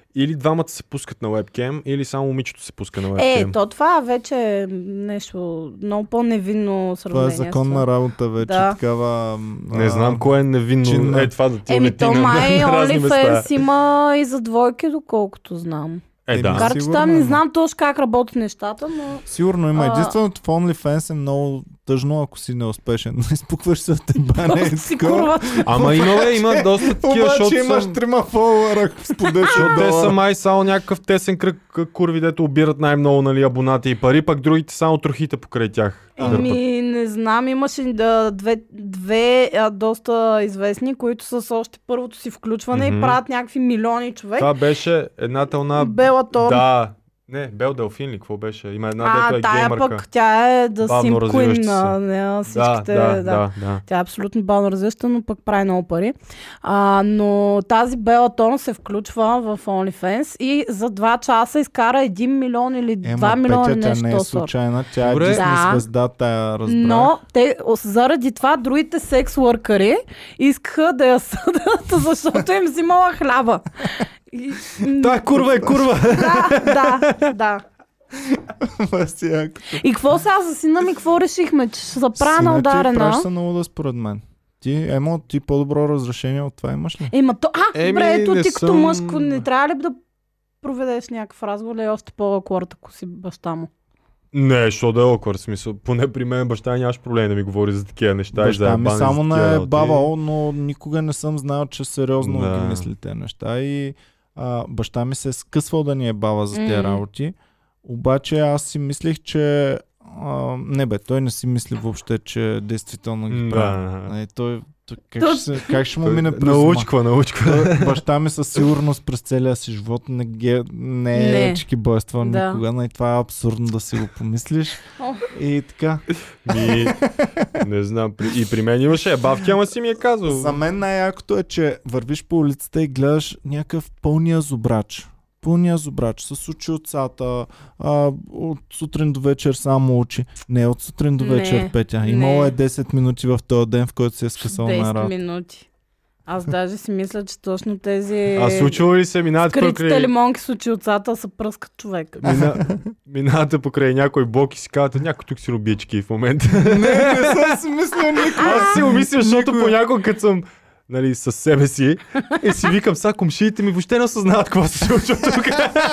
Speaker 1: или двамата се пускат на webcam, или само момичето се пуска на webcam.
Speaker 3: Е, то това вече е нещо много по-невинно сравнение.
Speaker 2: Това е законна работа вече.
Speaker 3: Да.
Speaker 2: Такава...
Speaker 1: Не знам кое е невинно.
Speaker 2: чинна.
Speaker 1: Е, това да ти
Speaker 3: Еми,
Speaker 1: улети
Speaker 3: то
Speaker 1: на,
Speaker 3: май
Speaker 1: на разни места.
Speaker 3: OnlyFans има и за двойки, доколкото знам.
Speaker 1: Е, да.
Speaker 2: Еми,
Speaker 3: Макар че
Speaker 2: сигурно
Speaker 3: там не
Speaker 2: има.
Speaker 3: знам точно как работят нещата, но...
Speaker 2: Сигурно има.
Speaker 3: А-
Speaker 2: Единственото в OnlyFans е много тъжно, ако си неуспешен. Изпукваш се от тебане.
Speaker 3: Просто си курва.
Speaker 1: Ама има, бе, има доста такива,
Speaker 2: Обаче
Speaker 1: защото
Speaker 2: имаш
Speaker 1: са...
Speaker 2: трима фолуара с по десет
Speaker 1: Защото те са
Speaker 2: долара.
Speaker 1: май само някакъв тесен кръг к- курви, дето обират най-много, нали, абонати и пари, пък другите само трохите покрай тях. дърпат.
Speaker 3: Еми, не знам, имаше да, две, две а, доста известни, които са с още първото си включване
Speaker 1: Мгм.
Speaker 3: и правят някакви милиони човек.
Speaker 1: Това беше едната она...
Speaker 3: Белатор.
Speaker 1: Да. Не, Бел Делфин ли, какво беше? Има една,
Speaker 3: а,
Speaker 1: дето е
Speaker 3: тая
Speaker 1: геймърка.
Speaker 3: пък, тя е да
Speaker 1: Бавно
Speaker 3: Sim
Speaker 1: развиваща
Speaker 3: Queen
Speaker 1: се.
Speaker 3: на нея,
Speaker 1: Да,
Speaker 3: всичките.
Speaker 1: да, да, да.
Speaker 3: Тя е абсолютно бавно развиваща, но пък прави много пари. А, но тази Белатон се включва в OnlyFans и за два часа изкара един милион или два
Speaker 2: Ема,
Speaker 3: милиона
Speaker 2: Петя,
Speaker 3: или
Speaker 2: тя
Speaker 3: нещо.
Speaker 2: не е
Speaker 3: този сорт.
Speaker 2: случайна. Тя е
Speaker 1: Добре.
Speaker 2: Дисни
Speaker 3: Да.
Speaker 2: звезда, тая разбрах.
Speaker 3: Но те, заради това другите секс workъри искаха да я съдат, защото им взимала хляба. И,
Speaker 1: Та курва е курва!
Speaker 3: да, да, да.
Speaker 2: Това си яко.
Speaker 3: И какво сега за сина ми, какво решихме, че ще се правя на
Speaker 2: Сина ти
Speaker 3: ударена?
Speaker 2: праща много да според мен. Ти, Емо, ти по-добро разрешение от това имаш ли?
Speaker 3: Ема то, а,
Speaker 1: Еми,
Speaker 3: добре, ето
Speaker 1: не
Speaker 3: ти като
Speaker 1: съм-
Speaker 3: мъжко, не трябва ли да проведеш някакъв разговор или още по-акорд, ако си баща му?
Speaker 1: Не, що да е оквар, смисъл. Поне при мен баща нямаш проблем да ми говори за такива неща. и да
Speaker 2: Баща
Speaker 1: я
Speaker 2: ми
Speaker 1: бани
Speaker 2: само
Speaker 1: за
Speaker 2: не
Speaker 1: такива
Speaker 2: е
Speaker 1: работи.
Speaker 2: бавал, но никога не съм знал, че сериозно
Speaker 1: Да.
Speaker 2: ги мисли тези неща. И а, баща ми се е скъсвал да ни е бава за тези
Speaker 3: М.
Speaker 2: работи. Обаче аз си мислих, че а, не бе, той не си мисли въобще, че действително ги
Speaker 1: Да.
Speaker 2: прави. Е, той, той, как,
Speaker 3: То-
Speaker 2: ще, се- как ще му
Speaker 1: Той-
Speaker 2: мине през ума?
Speaker 1: Научква, научква.
Speaker 2: Той, баща ми със сигурност през целия си живот не, ге, не е
Speaker 3: Не.
Speaker 2: чикибойствал
Speaker 3: Да.
Speaker 2: никога, но и това е абсурдно да си го помислиш.
Speaker 3: О.
Speaker 2: И така.
Speaker 1: Ми, не знам, при, и при мен имаше бавки, ама си ми е казал.
Speaker 2: За мен най-якото е, че вървиш по улицата и гледаш някакъв пълния зубрач. Пълния зубрач с очилцата, а, от сутрин до вечер само очи. Не, от сутрин до
Speaker 3: Не,
Speaker 2: вечер, Петя.
Speaker 3: не.
Speaker 2: Имало е десет минути в този ден, в който се е скъсал на
Speaker 3: десет
Speaker 2: работа.
Speaker 3: минути. Аз даже си мисля, че точно тези
Speaker 1: А случва ли се, минавате
Speaker 3: скритите
Speaker 1: покрай,
Speaker 3: лимонки с очилцата са пръскат човек.
Speaker 1: мина, минавате покрай някой блок и си казвате, някой тук си робички в момента.
Speaker 2: Не, не съм си мислил никога.
Speaker 1: Аз си умисля, защото
Speaker 2: Никога.
Speaker 1: понякога като съм, нали, със себе си и си викам, сега комшиите ми въобще не осъзнават какво се случва тук.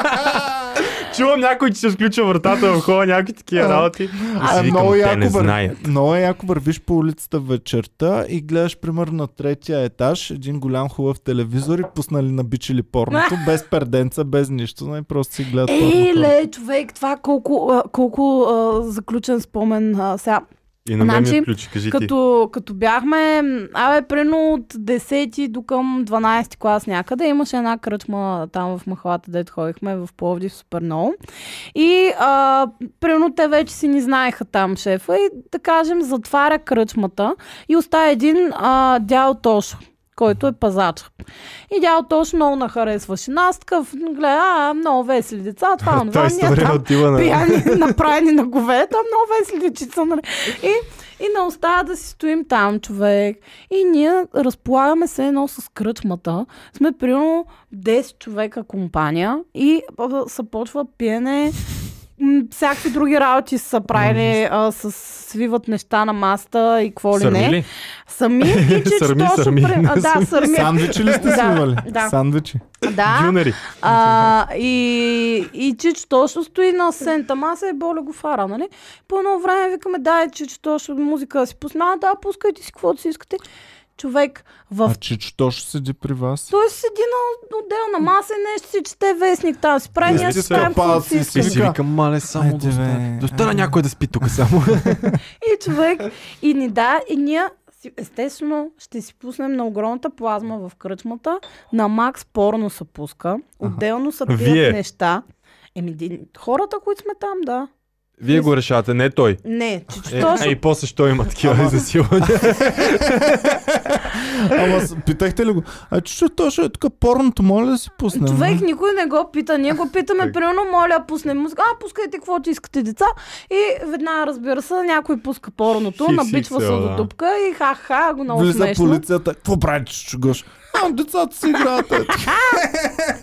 Speaker 1: Чувам някой, че се включва вратата в хола, някакви такива
Speaker 2: А.
Speaker 1: работи. И
Speaker 2: А,
Speaker 1: си викам,
Speaker 2: много
Speaker 1: те
Speaker 2: яко,
Speaker 1: не
Speaker 2: вър...
Speaker 1: знаят.
Speaker 2: много е яко вървиш по улицата вечерта и гледаш примерно на третия етаж един голям хубав телевизор и пуснали набичили порното, без перденца, без нищо, но и просто си гледат
Speaker 3: Ей,
Speaker 2: порното.
Speaker 3: ле, човек, това колко, а, колко а, заключен спомен а, сега.
Speaker 1: И на мен ми
Speaker 3: Значи,
Speaker 1: включи, кажи ти.
Speaker 3: Като, като бяхме, абе, прино от десети до към дванайсети клас някъде, имаше една кръчма там в махалата, дето ходихме в Пловдив супер много. И а, прино те вече си ни знаеха там шефа и да кажем затваря кръчмата и оставя един а, дял Тошо, който е пазач. И дял Тошо много нахаресваше нас, такъв, гледа, а, много весели деца, това,
Speaker 1: Той
Speaker 3: онова, ние
Speaker 1: история
Speaker 3: там
Speaker 1: отива на...
Speaker 3: пияни, направени на говета, много весели дечица, нали? И, и не остава да си стоим там, човек. И ние разполагаме се едно с кръчмата. Сме примерно десет човека компания и а, се почва пиене. М, всякакви други работи са правили, а, с свиват неща на маста и какво ли
Speaker 1: Сърми
Speaker 3: не.
Speaker 1: ли?
Speaker 3: Сами и че
Speaker 1: Сърми,
Speaker 3: точно
Speaker 1: сърми,
Speaker 3: пре-
Speaker 1: не
Speaker 3: а, да,
Speaker 1: сърми.
Speaker 3: сърми.
Speaker 2: Сандвичи ли сте
Speaker 3: Да,
Speaker 2: снимали?
Speaker 3: да.
Speaker 2: Сандвичи.
Speaker 3: Да.
Speaker 1: Дюнери.
Speaker 3: А, и, и Чичо точно стои на сцената маса и боля го фара, нали? По едно време викаме, дай Чичо точно музика да си пусна. А, да, пускайте си каквото си искате. Човек в...
Speaker 2: А Чичо точно седи при вас.
Speaker 3: Той седи на отделна маса и нещо си чете вестник там. Си прави,
Speaker 2: Не
Speaker 3: ние
Speaker 2: сте
Speaker 3: си правим каквото си
Speaker 2: скъпаци,
Speaker 3: искаме.
Speaker 1: И си
Speaker 2: Вика,
Speaker 1: викам, мале, само
Speaker 2: айде,
Speaker 1: да остане.
Speaker 2: бе.
Speaker 1: Да остане някой да спи тук само.
Speaker 3: И човек, и ни да, и ние си- естествено ще си пуснем на огромната плазма в кръчмата. На Макс порно се пуска. Отделно се пият
Speaker 1: Вие?
Speaker 3: неща. Еми, ди- хората, които сме там, да.
Speaker 1: Вие го решавате, не той.
Speaker 3: Не, Чичо
Speaker 1: Е,
Speaker 3: точно.
Speaker 1: е, и после що има такива засилвания.
Speaker 2: Ама с- питахте ли го? А Чичо точно е тук порното, моля да си пуснем.
Speaker 3: Човек никой не го пита. Ние го питаме, примерно, моля, пусне музика. А, пускайте каквото искате, деца. И веднага, разбира се, някой пуска порното,
Speaker 1: Хикс,
Speaker 3: набичва се
Speaker 1: хикс,
Speaker 3: до
Speaker 1: да.
Speaker 3: дупка и ха-ха, го много
Speaker 2: Влиза
Speaker 3: смешно.
Speaker 2: полицията. Какво прави Чичо Гош? А, децата си играят. е.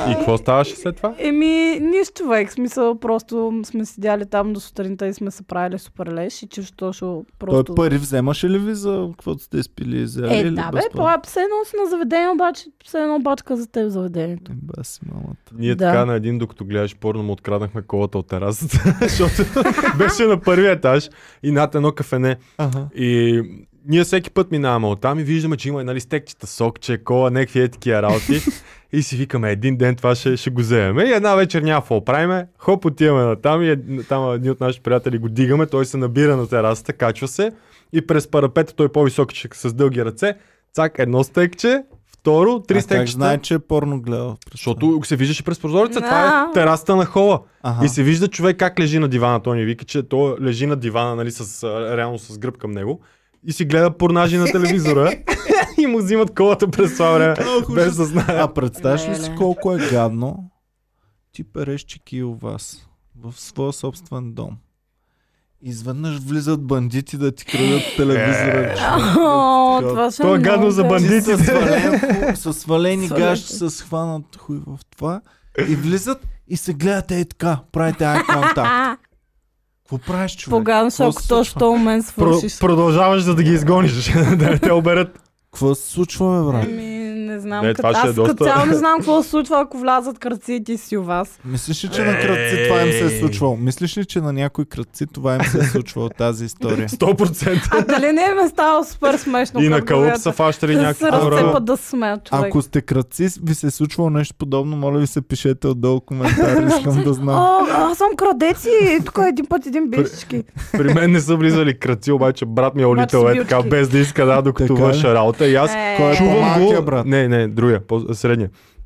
Speaker 1: И какво ставаше след това?
Speaker 3: Еми, нищо, човек. Смисъл, просто сме седяли там до сутринта и сме се правили супер леш и чуш точно просто...
Speaker 2: Той пари вземаше ли ви за каквото сте спили? Взели
Speaker 3: Е,
Speaker 2: или
Speaker 3: да, бе,
Speaker 2: безплатно?
Speaker 3: по все едно си на заведение, обаче все едно бачка за теб в заведението.
Speaker 2: Е, баси мамата.
Speaker 1: Ние
Speaker 3: Да.
Speaker 1: така на един, докато гледаш порно, му откраднахме колата от терасата, защото беше на първия етаж и над едно кафене.
Speaker 2: Ага.
Speaker 1: И ние всеки път минаваме оттам и виждаме, че има нали, стекчета, сокче, кола, някакви е такива работи. И си викаме, един ден това ще, ще го вземем. И една вечер няма какво правиме. Хоп, отиваме на там и ед- там един от нашите приятели го дигаме, той се набира на терасата, качва се и през парапета той по-висок с дълги ръце. Цак, едно стекче, второ, три
Speaker 2: А как
Speaker 1: стекчета.
Speaker 2: знае, че е порно гледал?
Speaker 1: Защото се виждаше през прозореца.
Speaker 3: Да.
Speaker 1: Това е терасата на хола.
Speaker 2: Ага.
Speaker 1: И се вижда човек как лежи на дивана. Той ни вика, че той лежи на дивана, нали, с, а, реално с гръб към него. И си гледа порнажи на телевизора. И му взимат колата през това време. Без да знае.
Speaker 2: А представяш ли си
Speaker 3: Леле.
Speaker 2: колко е гадно? Ти переш чеки у вас в своя собствен дом. Изведнъж влизат бандити да ти крадат телевизора. човек.
Speaker 3: О,
Speaker 2: Да ти
Speaker 3: това ще
Speaker 1: Това е гадно
Speaker 3: много
Speaker 1: за
Speaker 3: гадно.
Speaker 2: Ти
Speaker 1: бандитите.
Speaker 2: С свален, с свалени
Speaker 3: Свалете.
Speaker 2: гащи, с хванат хуй в това. И влизат и се гледате и така. Правите ай контакт.
Speaker 3: А,
Speaker 2: Какво правиш, човек?
Speaker 3: Погано,
Speaker 2: Какво
Speaker 3: ако
Speaker 2: се
Speaker 3: то,
Speaker 2: случва?
Speaker 3: що мен свършиш.
Speaker 1: Про- продължаваш за да ги изгониш. Да не те оберат.
Speaker 2: Какво се случва, бе, брат?
Speaker 3: Ами, не знам.
Speaker 1: Не,
Speaker 3: Не,
Speaker 1: това ще е
Speaker 3: аз
Speaker 1: доста-
Speaker 3: като цяло не знам какво се случва, ако влязат кръци и ти си у вас.
Speaker 2: Мислиш ли, че на кръци това им се е случвало? Мислиш ли, че на някои кръци това им се е случвало тази история?
Speaker 1: сто процента.
Speaker 3: А дали не е стало супер смешно?
Speaker 1: И на
Speaker 3: като
Speaker 1: кълъп
Speaker 3: гледате?
Speaker 1: са фащали
Speaker 3: Да се
Speaker 1: някакви хора.
Speaker 3: разцепат да се смеят, човек.
Speaker 2: Ако сте кръци, ви се е случвало нещо подобно, моля ви се пишете отдолу коментари, искам да знам.
Speaker 3: О, аз съм крадец и тук един път един бишички.
Speaker 1: При мен не са влизали кръци, обаче брат ми е
Speaker 3: Обаче
Speaker 1: улител
Speaker 3: са
Speaker 1: е така,
Speaker 3: билчки.
Speaker 1: без да иска да, докато
Speaker 2: Така ли?
Speaker 1: върша работа. И аз
Speaker 3: Е,
Speaker 2: Кой е
Speaker 1: чувам
Speaker 2: по-малкия,
Speaker 1: го...
Speaker 2: брат?
Speaker 1: Не, не, другия, по-средния.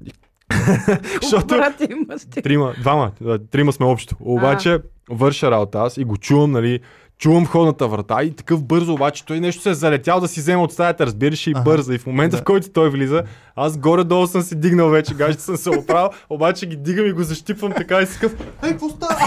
Speaker 1: Защото
Speaker 3: брат имаш ти.
Speaker 1: трима, двама, а, трима сме общо. Обаче върша работа аз и го чувам, нали, чувам входната врата и такъв бързо, обаче той нещо се е залетял да си вземе от стаята, разбираш, и
Speaker 2: Аха.
Speaker 1: бърза. И в момента,
Speaker 2: Да.
Speaker 1: в който той влиза, аз горе-долу съм се дигнал вече, гажите съм се оправил, обаче ги дигам и го защипвам така и си къв. Ей, какво става?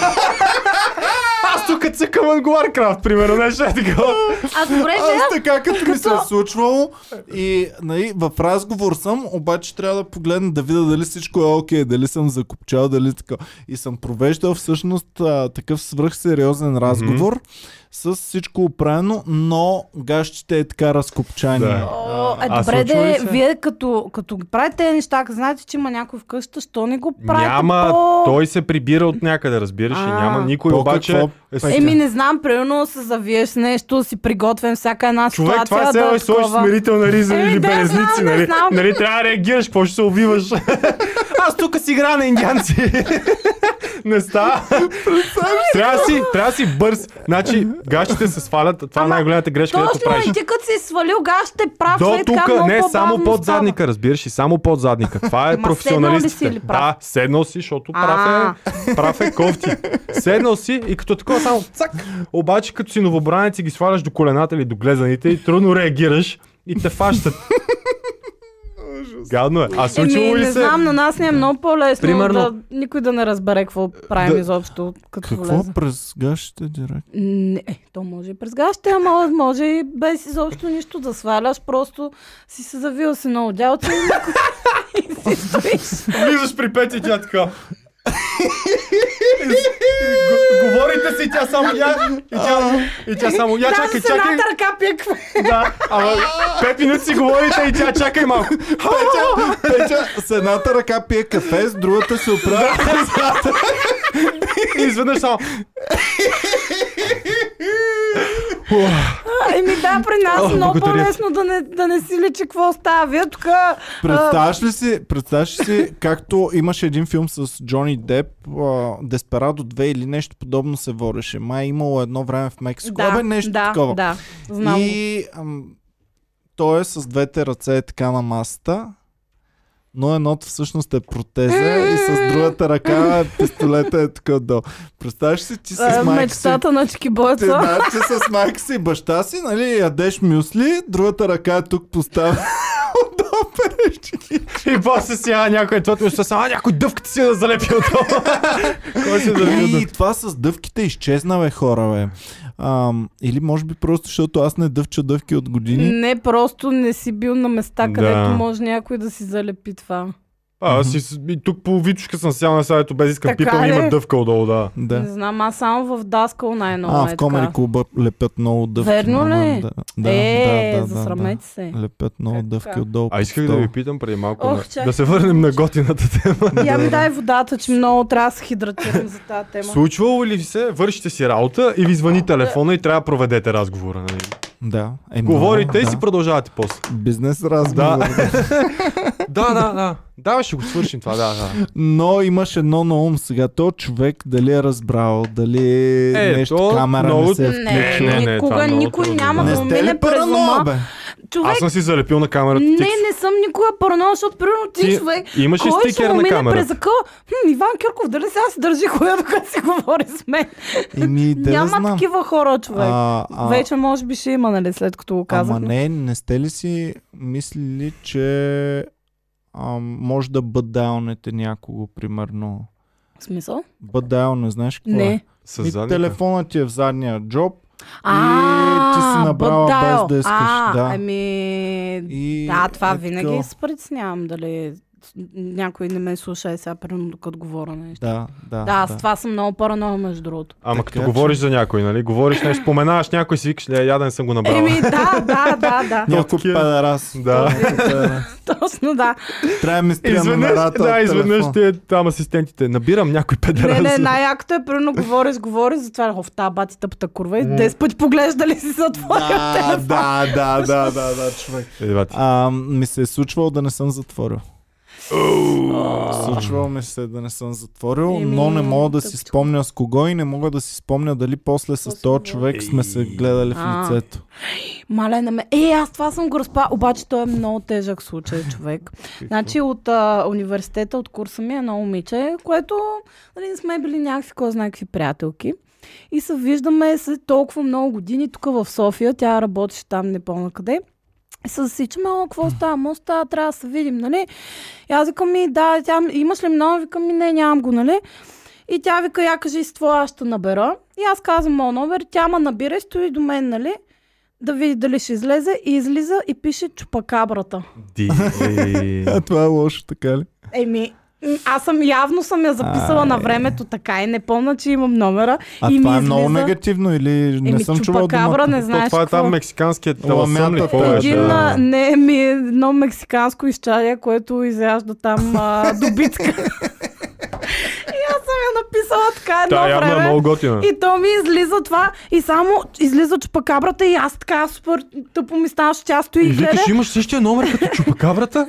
Speaker 1: Аз тук цъкам от Warcraft, примерно, нещо е такова.
Speaker 3: А добре,
Speaker 2: Аз
Speaker 3: че
Speaker 2: така, като ми се е случвало и нали, в разговор съм, обаче трябва да погледна да видя дали всичко е окей, дали съм закопчал, дали така. И съм провеждал всъщност а, такъв свръхсериозен разговор с всичко оправено, но гащите е така разкопчани.
Speaker 1: Да.
Speaker 3: О, е,
Speaker 1: А
Speaker 3: добре,
Speaker 1: случва ли
Speaker 3: де,
Speaker 1: се?
Speaker 3: вие като, като ги правите тези неща, като знаете, че има някой вкъща, що не го правите
Speaker 1: Няма,
Speaker 3: по...
Speaker 1: той се прибира от някъде, разбираш, и
Speaker 3: А.
Speaker 1: няма никой,
Speaker 2: То
Speaker 1: обаче...
Speaker 2: какво?
Speaker 1: е с-
Speaker 2: Петя.
Speaker 3: Еми, не знам, примерно се завиеш с нещо, си приготвям всяка една
Speaker 1: Човек,
Speaker 3: ситуация.
Speaker 1: това е цяло
Speaker 3: да
Speaker 1: и сложиш
Speaker 3: такова.
Speaker 1: смирителна риза
Speaker 3: Еми,
Speaker 1: или
Speaker 3: да,
Speaker 1: белезници,
Speaker 3: знам, не
Speaker 1: нали?
Speaker 3: знам.
Speaker 1: Нали трябва да реагираш, какво ще се убиваш? Аз тук си игра на индианци. Не става. Трябва да си, трябва да си бърз. Значи, гащите се свалят. Това е
Speaker 3: Ама,
Speaker 1: най-голямата грешка, която
Speaker 3: Точно,
Speaker 1: правиш.
Speaker 3: и ти като си свалил гащите прав,
Speaker 1: До
Speaker 3: след така
Speaker 1: тук,
Speaker 3: много
Speaker 1: не,
Speaker 3: по-бавно
Speaker 1: само под
Speaker 3: става.
Speaker 1: задника, разбираш, и само под задника. Това е
Speaker 3: Ма
Speaker 1: професионалистите.
Speaker 3: седнал ли си или прав?
Speaker 1: Да, седнал си, защото прав е, прав е кофти. Седнал си и като такова само цак. Обаче като си новобранец и ги сваляш до колената или до глезаните и трудно реагираш и те фащат. Гадно е. А случило
Speaker 3: Еми,
Speaker 1: ли
Speaker 3: не
Speaker 1: се?
Speaker 3: знам, на нас ни е много по-лесно
Speaker 1: Примерно-
Speaker 3: да никой да не разбере какво правим
Speaker 1: Да.
Speaker 3: изобщо, като
Speaker 2: Какво
Speaker 3: влезе.
Speaker 2: през гащите директно?
Speaker 3: Не, е, то може и през гащите, ама може и без изобщо нищо да сваляш, просто си се завил с едно отделце и някой- и си стоиш.
Speaker 1: Влизаш при Петя и тя така. И- и го- Говорите си и тя само я и тя, и тя само я чакай,
Speaker 3: Даже с
Speaker 1: чакай.
Speaker 3: едната ръка пие кафе.
Speaker 1: Да, ама пет минути си говорите и тя чакай малко.
Speaker 2: Петя, Петя с едната ръка пие кафе, с другата се оправя.
Speaker 1: И изведнъж само.
Speaker 3: А, Еми да, при нас
Speaker 1: О,
Speaker 3: е много
Speaker 1: благодаря ти.
Speaker 3: по-лесно да не, да не си личи какво става. Вие тук... а,
Speaker 2: Представяш ли си, представяш ли си, както имаше един филм с Джони Деп, а, Десперадо две или нещо подобно се водеше. Май е имало едно време в Мексико.
Speaker 3: Да,
Speaker 2: Абе, нещо
Speaker 3: да,
Speaker 2: такова.
Speaker 3: да, знам. го.
Speaker 2: И ам, той е с двете ръце така на масата, но едното всъщност е протеза и с другата ръка пистолета е така отдолу. Представяш си, ти с
Speaker 3: А,
Speaker 2: майка си...
Speaker 3: Мечтата на
Speaker 2: Ти
Speaker 3: чикибойца.
Speaker 2: знаеш, че с майка си и баща си, нали, ядеш мюсли, другата ръка е тук поставя. Отдолу переш чеки.
Speaker 1: И после сега някой това ще са, а някой дъвката си да залепи отдолу. Кой си да
Speaker 2: И това с дъвките изчезна, бе, хора, бе. Ам, или може би просто, защото аз не дъвча дъвки от години.
Speaker 3: Не, просто не си бил на места,
Speaker 1: Да.
Speaker 3: където може някой да си залепи това.
Speaker 1: А, аз си, и тук по витушка съм сял на сайто, без искам
Speaker 3: Така
Speaker 1: пипам,
Speaker 3: ли?
Speaker 1: има дъвка отдолу, да.
Speaker 2: Да.
Speaker 3: Не знам, аз само в Даскал най-ново
Speaker 2: А,
Speaker 3: е
Speaker 2: в
Speaker 3: така.
Speaker 2: Комери клуба лепят много дъвки.
Speaker 3: Верно
Speaker 2: ама
Speaker 3: ли?
Speaker 2: Да, да,
Speaker 3: Е,
Speaker 2: да, да,
Speaker 3: засрамете се.
Speaker 2: да. Лепят много
Speaker 3: Как
Speaker 2: дъвки
Speaker 3: така?
Speaker 2: отдолу.
Speaker 1: А исках
Speaker 2: по
Speaker 1: да ви
Speaker 2: стола.
Speaker 1: питам преди малко,
Speaker 3: Ох,
Speaker 1: на-
Speaker 3: чакай.
Speaker 1: да се върнем на готината тема.
Speaker 3: Я ми дай водата, че много трябва да се хидратирам за тази тема.
Speaker 1: Случвало ли ви се, вършите си работа и ви звъни телефона и трябва да проведете разговора, нали?
Speaker 2: Да. Е,
Speaker 1: Говорите и
Speaker 2: много,
Speaker 1: си
Speaker 2: да.
Speaker 1: продължавате после.
Speaker 2: Бизнес разговор.
Speaker 1: Да. Да, да, да. Да, бе, ще го свършим това, да, да.
Speaker 2: Но имаш едно на ум сега. То човек дали е разбрал, дали
Speaker 1: Е,
Speaker 2: нещо
Speaker 1: то
Speaker 2: камера
Speaker 1: много-
Speaker 2: не се е
Speaker 3: Не,
Speaker 2: включила.
Speaker 1: не, не, това
Speaker 3: никога
Speaker 1: е много
Speaker 3: никой
Speaker 1: трудно,
Speaker 3: няма
Speaker 1: да.
Speaker 2: Не
Speaker 3: да
Speaker 2: сте ли
Speaker 3: мине през
Speaker 2: параноя,
Speaker 3: ума.
Speaker 2: бе?
Speaker 3: Човек,
Speaker 1: Аз съм си залепил на камерата
Speaker 3: не,
Speaker 1: тикс.
Speaker 3: не съм никога параноя, защото примерно ти,
Speaker 1: Ти
Speaker 3: човек,
Speaker 1: имаш ли
Speaker 3: кой ще
Speaker 1: стикер
Speaker 3: му
Speaker 1: на
Speaker 3: мине
Speaker 1: камерата?
Speaker 3: през акъл? Хм, Иван Кирков, дали сега си държи коя, докато си говори с мен?
Speaker 2: Еми, да
Speaker 3: Няма
Speaker 2: не знам.
Speaker 3: такива хора, човек.
Speaker 2: А, а,
Speaker 3: Вече може би ще има, нали, след като го казах.
Speaker 2: Ама не, не сте ли си мислили, че а, може да бъддаунете някого, примерно?
Speaker 3: В смисъл?
Speaker 2: Бъддаун, не знаеш какво е?
Speaker 3: Не.
Speaker 1: С
Speaker 2: Ми,
Speaker 1: задника.
Speaker 2: телефонът ти е в задния джоб
Speaker 3: А,
Speaker 2: ти си набрала
Speaker 3: бъддайл.
Speaker 2: без да искаш,
Speaker 3: А,
Speaker 2: да.
Speaker 3: ами...
Speaker 2: и
Speaker 3: Да, това
Speaker 2: е
Speaker 3: винаги
Speaker 2: такова.
Speaker 3: се притеснявам, дали някой не ме слуша и сега, примерно, докато говоря нещо.
Speaker 2: Да, да.
Speaker 3: Да, аз това съм много параноя, между другото.
Speaker 1: Ама
Speaker 2: Така
Speaker 1: като
Speaker 2: че-
Speaker 1: говориш за някой, нали? Говориш нещо, споменаваш някой си викаш, ли, яден съм го набрал.
Speaker 3: Еми, да, да, да, да.
Speaker 2: Някой
Speaker 1: такива-
Speaker 2: педерас.
Speaker 1: Да.
Speaker 3: Точно, да.
Speaker 2: Трябва да ми спря
Speaker 1: Изведнъж,
Speaker 2: номерата
Speaker 1: да,
Speaker 2: от
Speaker 1: изведнъж
Speaker 2: телефон.
Speaker 1: ти е там асистентите. Набирам някой
Speaker 3: Не,
Speaker 1: педерас.
Speaker 3: не, най-якото е, примерно, говориш, говориш, затова, о, в тази бати тъпата курва и десет пъти поглежда дали си затворил
Speaker 2: Да,
Speaker 3: телефон.
Speaker 2: да, да, да, да, да, човек.
Speaker 1: Е, бати.
Speaker 2: А, ми се е случвало да не съм затворил. Случвало ми се да не съм затворил,
Speaker 3: Еми,
Speaker 2: но не мога да си
Speaker 3: тъпичко.
Speaker 2: спомня с кого и не мога да си спомня дали после с
Speaker 3: После
Speaker 2: този
Speaker 3: го-
Speaker 2: човек сме се гледали в
Speaker 3: А.
Speaker 2: лицето.
Speaker 3: Мале на ме. Е, аз това съм го разпа, обаче той е много тежък случай, човек. Значи от а, университета, от курса ми е едно момиче, което нали, не сме били някакви, кой знае какви приятелки. И се виждаме след толкова много години тук в София. Тя работеше там не помня къде. И се засичаме, о, какво става, мо става, трябва да се видим, нали? И аз викам ми, да, тя, имаш ли много? Викам ми, не, нямам го, нали? И тя вика, я кажи с твоя, аз ще набера. И аз казвам моят номер, тя ма набира и стои до мен, нали? Да види дали ще излезе. И излиза и пише чупакабрата.
Speaker 1: Ди. Ей.
Speaker 2: А това е лошо, така ли?
Speaker 3: Еми, м, аз съм явно съм я записала
Speaker 2: Ай.
Speaker 3: на времето така и не помня, че имам номера.
Speaker 2: А
Speaker 3: и
Speaker 2: това
Speaker 3: ми
Speaker 2: е много
Speaker 3: излиза-
Speaker 2: негативно или не
Speaker 3: Еми,
Speaker 2: съм чувал
Speaker 3: чупакабра,
Speaker 2: думата?
Speaker 3: не знаеш
Speaker 1: Това е
Speaker 3: какво.
Speaker 1: там мексиканският таласъм ли?
Speaker 2: Ламята,
Speaker 1: Какво
Speaker 2: да.
Speaker 1: беше?
Speaker 3: Един,
Speaker 1: Да.
Speaker 3: а, не, ми е едно мексиканско изчадие, което изяжда там а, добитка. И аз съм я написала така едно
Speaker 1: Та явно е
Speaker 3: време.
Speaker 1: много готина.
Speaker 3: И то ми излиза това и само излиза чупакабрата и аз така супер тъпо ми става, че тя стои
Speaker 1: И
Speaker 3: и гледа.
Speaker 1: викаш, имаш същия номер като чупакабрата?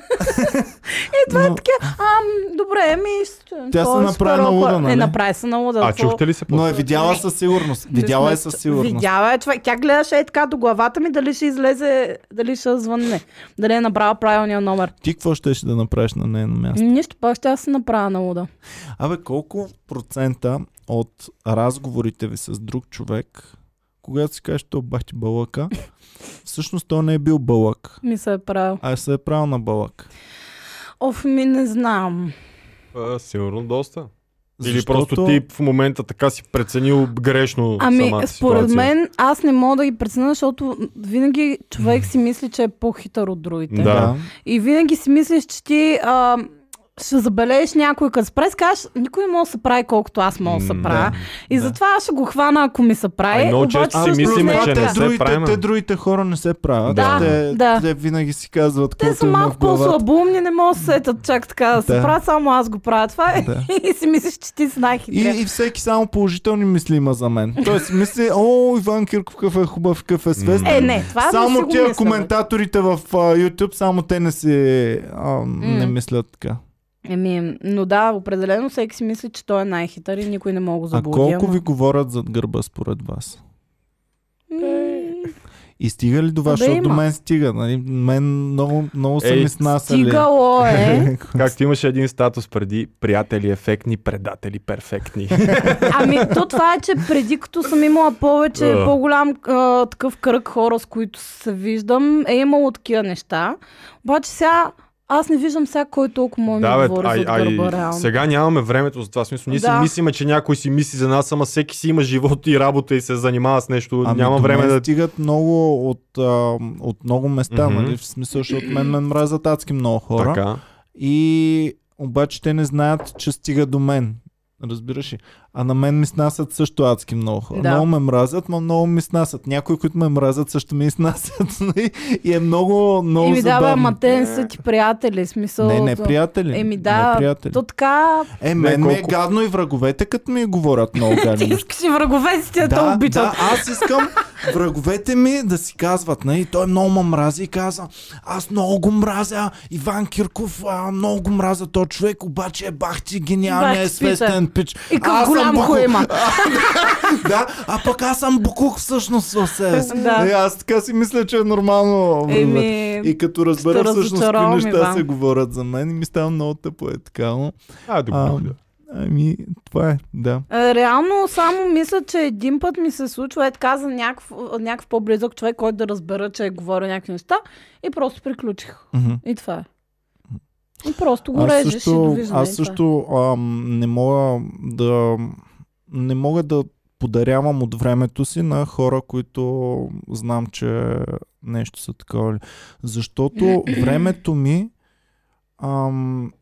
Speaker 2: Но,
Speaker 3: Ам, добре, ми...
Speaker 2: Тя
Speaker 3: то
Speaker 2: се
Speaker 3: е
Speaker 2: направи
Speaker 3: супер
Speaker 2: на луда,
Speaker 3: около-
Speaker 2: нали?
Speaker 3: Не, направи се на луда.
Speaker 1: А
Speaker 3: какво?
Speaker 1: чухте ли се?
Speaker 2: но
Speaker 1: после?
Speaker 2: е видяла
Speaker 3: Не.
Speaker 2: със сигурност.
Speaker 3: Не
Speaker 2: Видяла
Speaker 3: сме-
Speaker 2: е със сигурност.
Speaker 3: Видяла е човек. Тя гледаше е така до главата ми, дали ще излезе, дали ще звънне, дали е набрала правилния номер.
Speaker 2: Ти какво щеше да направиш на нейно място?
Speaker 3: Нищо, пак ще аз се направя на луда.
Speaker 2: Абе, колко процента от разговорите ви с друг човек, когато си кажеш, то бах ти бълъка, всъщност той не е бил бълък,
Speaker 3: Ми се е правил.
Speaker 2: а се е правил на бълък.
Speaker 3: Оф, ми не знам.
Speaker 1: А, сигурно доста. Или
Speaker 2: Защото-
Speaker 1: просто ти в момента така си преценил грешно
Speaker 3: Ами,
Speaker 1: самата
Speaker 3: според
Speaker 1: ситуация.
Speaker 3: мен, аз не мога да ги преценя, защото винаги човек си мисли, че е по-хитър от другите.
Speaker 1: Да.
Speaker 3: И винаги си мислиш, че ти а, ще забележиш някой, като спре, кажеш, никой не може да се прави колкото аз мога да се
Speaker 1: М,
Speaker 3: правя.
Speaker 2: да.
Speaker 3: И
Speaker 2: Да.
Speaker 3: затова аз ще го хвана, ако ми се прави.
Speaker 1: Ай, много
Speaker 3: обаче
Speaker 1: често си
Speaker 3: всъщност
Speaker 1: мислиме,
Speaker 3: не е
Speaker 1: че
Speaker 3: така.
Speaker 1: не
Speaker 2: те,
Speaker 1: се
Speaker 2: другите,
Speaker 1: правим.
Speaker 2: те другите хора не се правят.
Speaker 1: Да.
Speaker 2: Те,
Speaker 3: Да.
Speaker 2: те винаги си казват,
Speaker 3: Те
Speaker 2: каквото
Speaker 3: са
Speaker 2: има
Speaker 3: малко
Speaker 2: в главата.
Speaker 3: по-слабоумни, не могат да се сетят чак така да се
Speaker 2: Да.
Speaker 3: правят, само аз го правя това е.
Speaker 2: Да.
Speaker 3: И си мислиш, че ти си
Speaker 2: И,
Speaker 3: най-хитрия.
Speaker 2: и всеки само положителни мисли има за мен. Той си мисли, о, Иван Кирков какъв е хубав, какъв е свестен.
Speaker 3: Е, не, това не си
Speaker 2: Само
Speaker 3: го
Speaker 2: тия
Speaker 3: мисля, бе.
Speaker 2: коментаторите в а, YouTube, само те не си а, не мислят така.
Speaker 3: Еми, но да, определено всеки си мисли, че той е най-хитър и никой не мога да
Speaker 2: А
Speaker 3: заблуди.
Speaker 2: колко
Speaker 3: ама-
Speaker 2: ви говорят зад гърба според вас?
Speaker 3: М,
Speaker 2: И стига ли до вас?
Speaker 3: Абе,
Speaker 2: Защото до
Speaker 3: има.
Speaker 2: мен стига. Нали? Мен много, много са
Speaker 1: Ей,
Speaker 2: ми снасяли.
Speaker 3: Стигало е.
Speaker 1: Както имаше един статус преди, приятели ефектни, предатели перфектни.
Speaker 3: Ами, то това е, че преди като съм имала повече,
Speaker 1: А.
Speaker 3: по-голям а, такъв кръг хора, с които се виждам, е имало такива неща. Обаче сега, аз не виждам сега кой толкова може да
Speaker 1: Да,
Speaker 3: ми
Speaker 1: бе,
Speaker 3: говори
Speaker 1: ай,
Speaker 3: зад
Speaker 1: ай,
Speaker 3: гърба, реално.
Speaker 1: сега нямаме времето за това. Смисъл, ние
Speaker 3: Да.
Speaker 1: си мислиме, че някой си мисли за нас, ама всеки си има живот и работа и се занимава с нещо.
Speaker 2: Ами
Speaker 1: Няма
Speaker 2: до
Speaker 1: време
Speaker 2: мен
Speaker 1: да...
Speaker 2: стигат много от, а, от много места,
Speaker 1: Мгм.
Speaker 2: нали? В смисъл, защото мен ме мразят адски много хора.
Speaker 1: Така.
Speaker 2: И обаче те не знаят, че стига до мен. Разбираш ли? А на мен ми снасят също адски много хора.
Speaker 3: Да.
Speaker 2: Много ме мразят, но много ми снасят. Някои, които ме мразят, също ми снасят. И е много, много
Speaker 3: Еми да, бе,
Speaker 2: забавно.
Speaker 3: ама те не са ти приятели, смисъл.
Speaker 2: Не, не приятели.
Speaker 3: Еми
Speaker 2: Не
Speaker 3: да,
Speaker 2: приятели.
Speaker 3: то така...
Speaker 2: Е, мен ми е
Speaker 1: колко-
Speaker 2: гадно и враговете, като ми говорят много
Speaker 3: Ти
Speaker 2: гадно.
Speaker 3: искаш и враговете ти да те
Speaker 2: Да,
Speaker 3: обичат.
Speaker 2: да, аз искам враговете ми да си казват, нали, той много ме мрази и казва, аз много го мразя, Иван Кирков, а, много го мразя този човек, обаче е бахти гениалния,
Speaker 3: Бах ти
Speaker 2: свестен пич.
Speaker 3: И
Speaker 2: Аз
Speaker 3: как
Speaker 2: съм
Speaker 3: голям
Speaker 2: Букук.
Speaker 3: хуй има.
Speaker 2: Да, а пък аз съм Букук всъщност в себе си.
Speaker 3: Да.
Speaker 2: И аз така си мисля, че е нормално.
Speaker 3: Еми,
Speaker 2: И като разбера
Speaker 3: ще
Speaker 2: всъщност какви
Speaker 3: разочаровам,
Speaker 2: неща
Speaker 3: Иван.
Speaker 2: се говорят за мен, и ми става много тъпо е така. Но,
Speaker 1: А, добре.
Speaker 2: а,
Speaker 1: да.
Speaker 2: ами, това е, да.
Speaker 3: Е, реално само мисля, че един път ми се случва е така за някакъв, някакъв по-близък човек, който да разбера, че е говорил някакви неща и просто приключих.
Speaker 2: Мгм.
Speaker 3: И това е. И просто го
Speaker 2: Аз
Speaker 3: режеш
Speaker 2: също,
Speaker 3: и довиждане.
Speaker 2: аз
Speaker 3: и това е.
Speaker 2: също ам, не мога да не мога да подарявам от времето си на хора, които знам, че нещо са такова. Защото времето ми ам,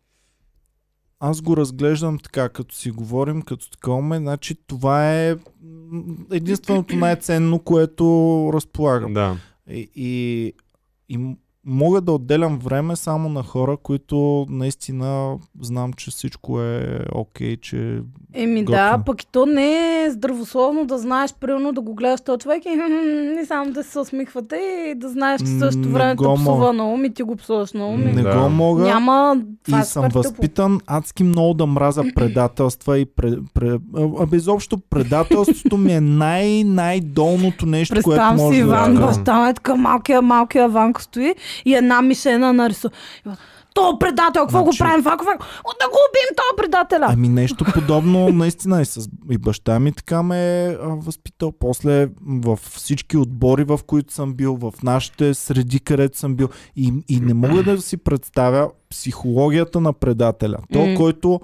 Speaker 2: аз го разглеждам така, като си говорим, като такова, значи това е м, единственото най-ценно, което разполагам.
Speaker 1: Да.
Speaker 2: И, и, и м- мога да отделям време само на хора, които наистина знам, че всичко е окей, че...
Speaker 3: Еми
Speaker 2: готино.
Speaker 3: да, пък и то не е здравословно да знаеш, примерно да го гледаш този човек и не само да се усмихвате и да знаеш, че същото
Speaker 2: Не
Speaker 3: време те
Speaker 2: го
Speaker 3: псува
Speaker 2: мога.
Speaker 3: на ум и ти го псуваш на ум. и
Speaker 2: Не
Speaker 1: Да.
Speaker 2: го мога.
Speaker 3: Няма... Това
Speaker 2: И
Speaker 3: е
Speaker 2: съм
Speaker 3: супер тъпо.
Speaker 2: възпитан адски много да мразя предателства и пре, пре, а, бе, изобщо предателството ми е най- най-долното нещо, което
Speaker 3: Представям
Speaker 2: може
Speaker 3: си
Speaker 2: да
Speaker 3: Иван,
Speaker 1: да.
Speaker 3: баща ме така малкия, малкия Ванко стои и една мишена нарисува. То предател, какво
Speaker 2: Значи-
Speaker 3: го правим? Вако, вако. О, да го убием този предателя!
Speaker 2: Ами нещо подобно наистина и, с, и баща ми така ме е а, възпитал. После в всички отбори, в които съм бил, в нашите среди, където съм бил. И, и не мога да си представя психологията на предателя. То,
Speaker 3: М.
Speaker 2: който,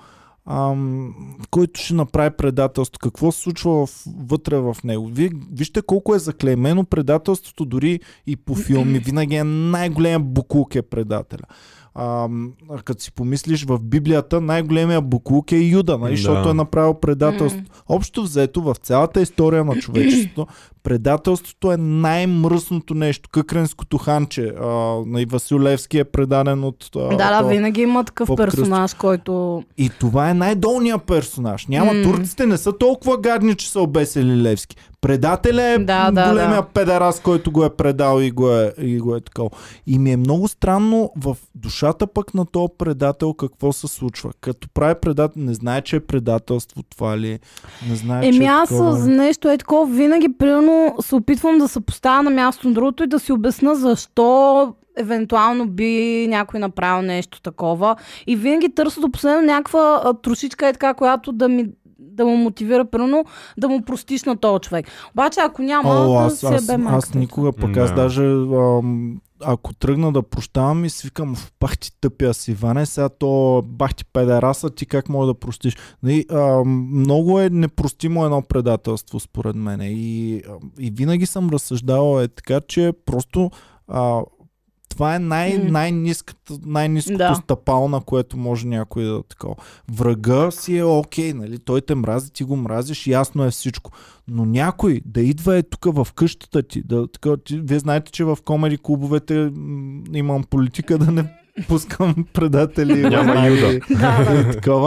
Speaker 2: ам, който ще направи предателство. Какво се случва в, вътре в него? Вие, вижте колко е заклеймено предателството, дори и по филми. Винаги е най-големия буклук е предателя. А, като си помислиш в Библията, най-големия буклук е Юда, нали?
Speaker 1: Да.
Speaker 2: Защото е направил предателство.
Speaker 3: М.
Speaker 2: Общо взето в цялата история на човечеството, предателството е най-мръсното нещо. Къкренското ханче. А, на Васил Левски е предаден от... А,
Speaker 3: Да, да,
Speaker 2: то-
Speaker 3: винаги има такъв
Speaker 2: Поп Кръстев.
Speaker 3: персонаж, който...
Speaker 2: И това е най-долният персонаж. Няма,
Speaker 3: М.
Speaker 2: турците не са толкова гадни, че са обесили Левски. Предателя е
Speaker 3: Да, да,
Speaker 2: големия
Speaker 3: да.
Speaker 2: педерас, който го е предал и го е, и го е такова. И ми е много странно в душата пък на този предател какво се случва. Като прави предател, не знае, че е предателство това ли, не знае, че
Speaker 3: Еми
Speaker 2: е
Speaker 3: аз
Speaker 2: такова.
Speaker 3: за нещо е такова, винаги примерно се опитвам да се поставя на място на другото и да си обясна защо евентуално би някой направил нещо такова. И винаги търся до последно някаква а, трошичка е така, която да ми да му мотивира, примерно, да му простиш на този човек. Обаче, ако няма,
Speaker 2: О,
Speaker 3: да
Speaker 2: аз,
Speaker 3: си
Speaker 2: аз,
Speaker 3: ебе майката.
Speaker 2: аз никога пък,
Speaker 1: Да.
Speaker 2: аз даже ам, ако тръгна да прощавам и свикам, в бах ти тъпия си, Иване, сега то бах ти педераса, ти как може да простиш? Нали, ам, много е непростимо едно предателство, според мен. И, ам, и винаги съм разсъждавал е така, че просто а, това е най-
Speaker 3: М.
Speaker 2: най-ниската, най-ниското
Speaker 3: Да.
Speaker 2: стъпало, на което може някой да такова. Врага си е окей, нали? Той те мрази, ти го мразиш, ясно е всичко. Но някой да идва е тук в къщата ти, да, така, ти, вие знаете, че в комеди клубовете м, имам политика да не пускам предатели.
Speaker 1: Няма
Speaker 2: война
Speaker 1: Юда.
Speaker 2: и- и такова.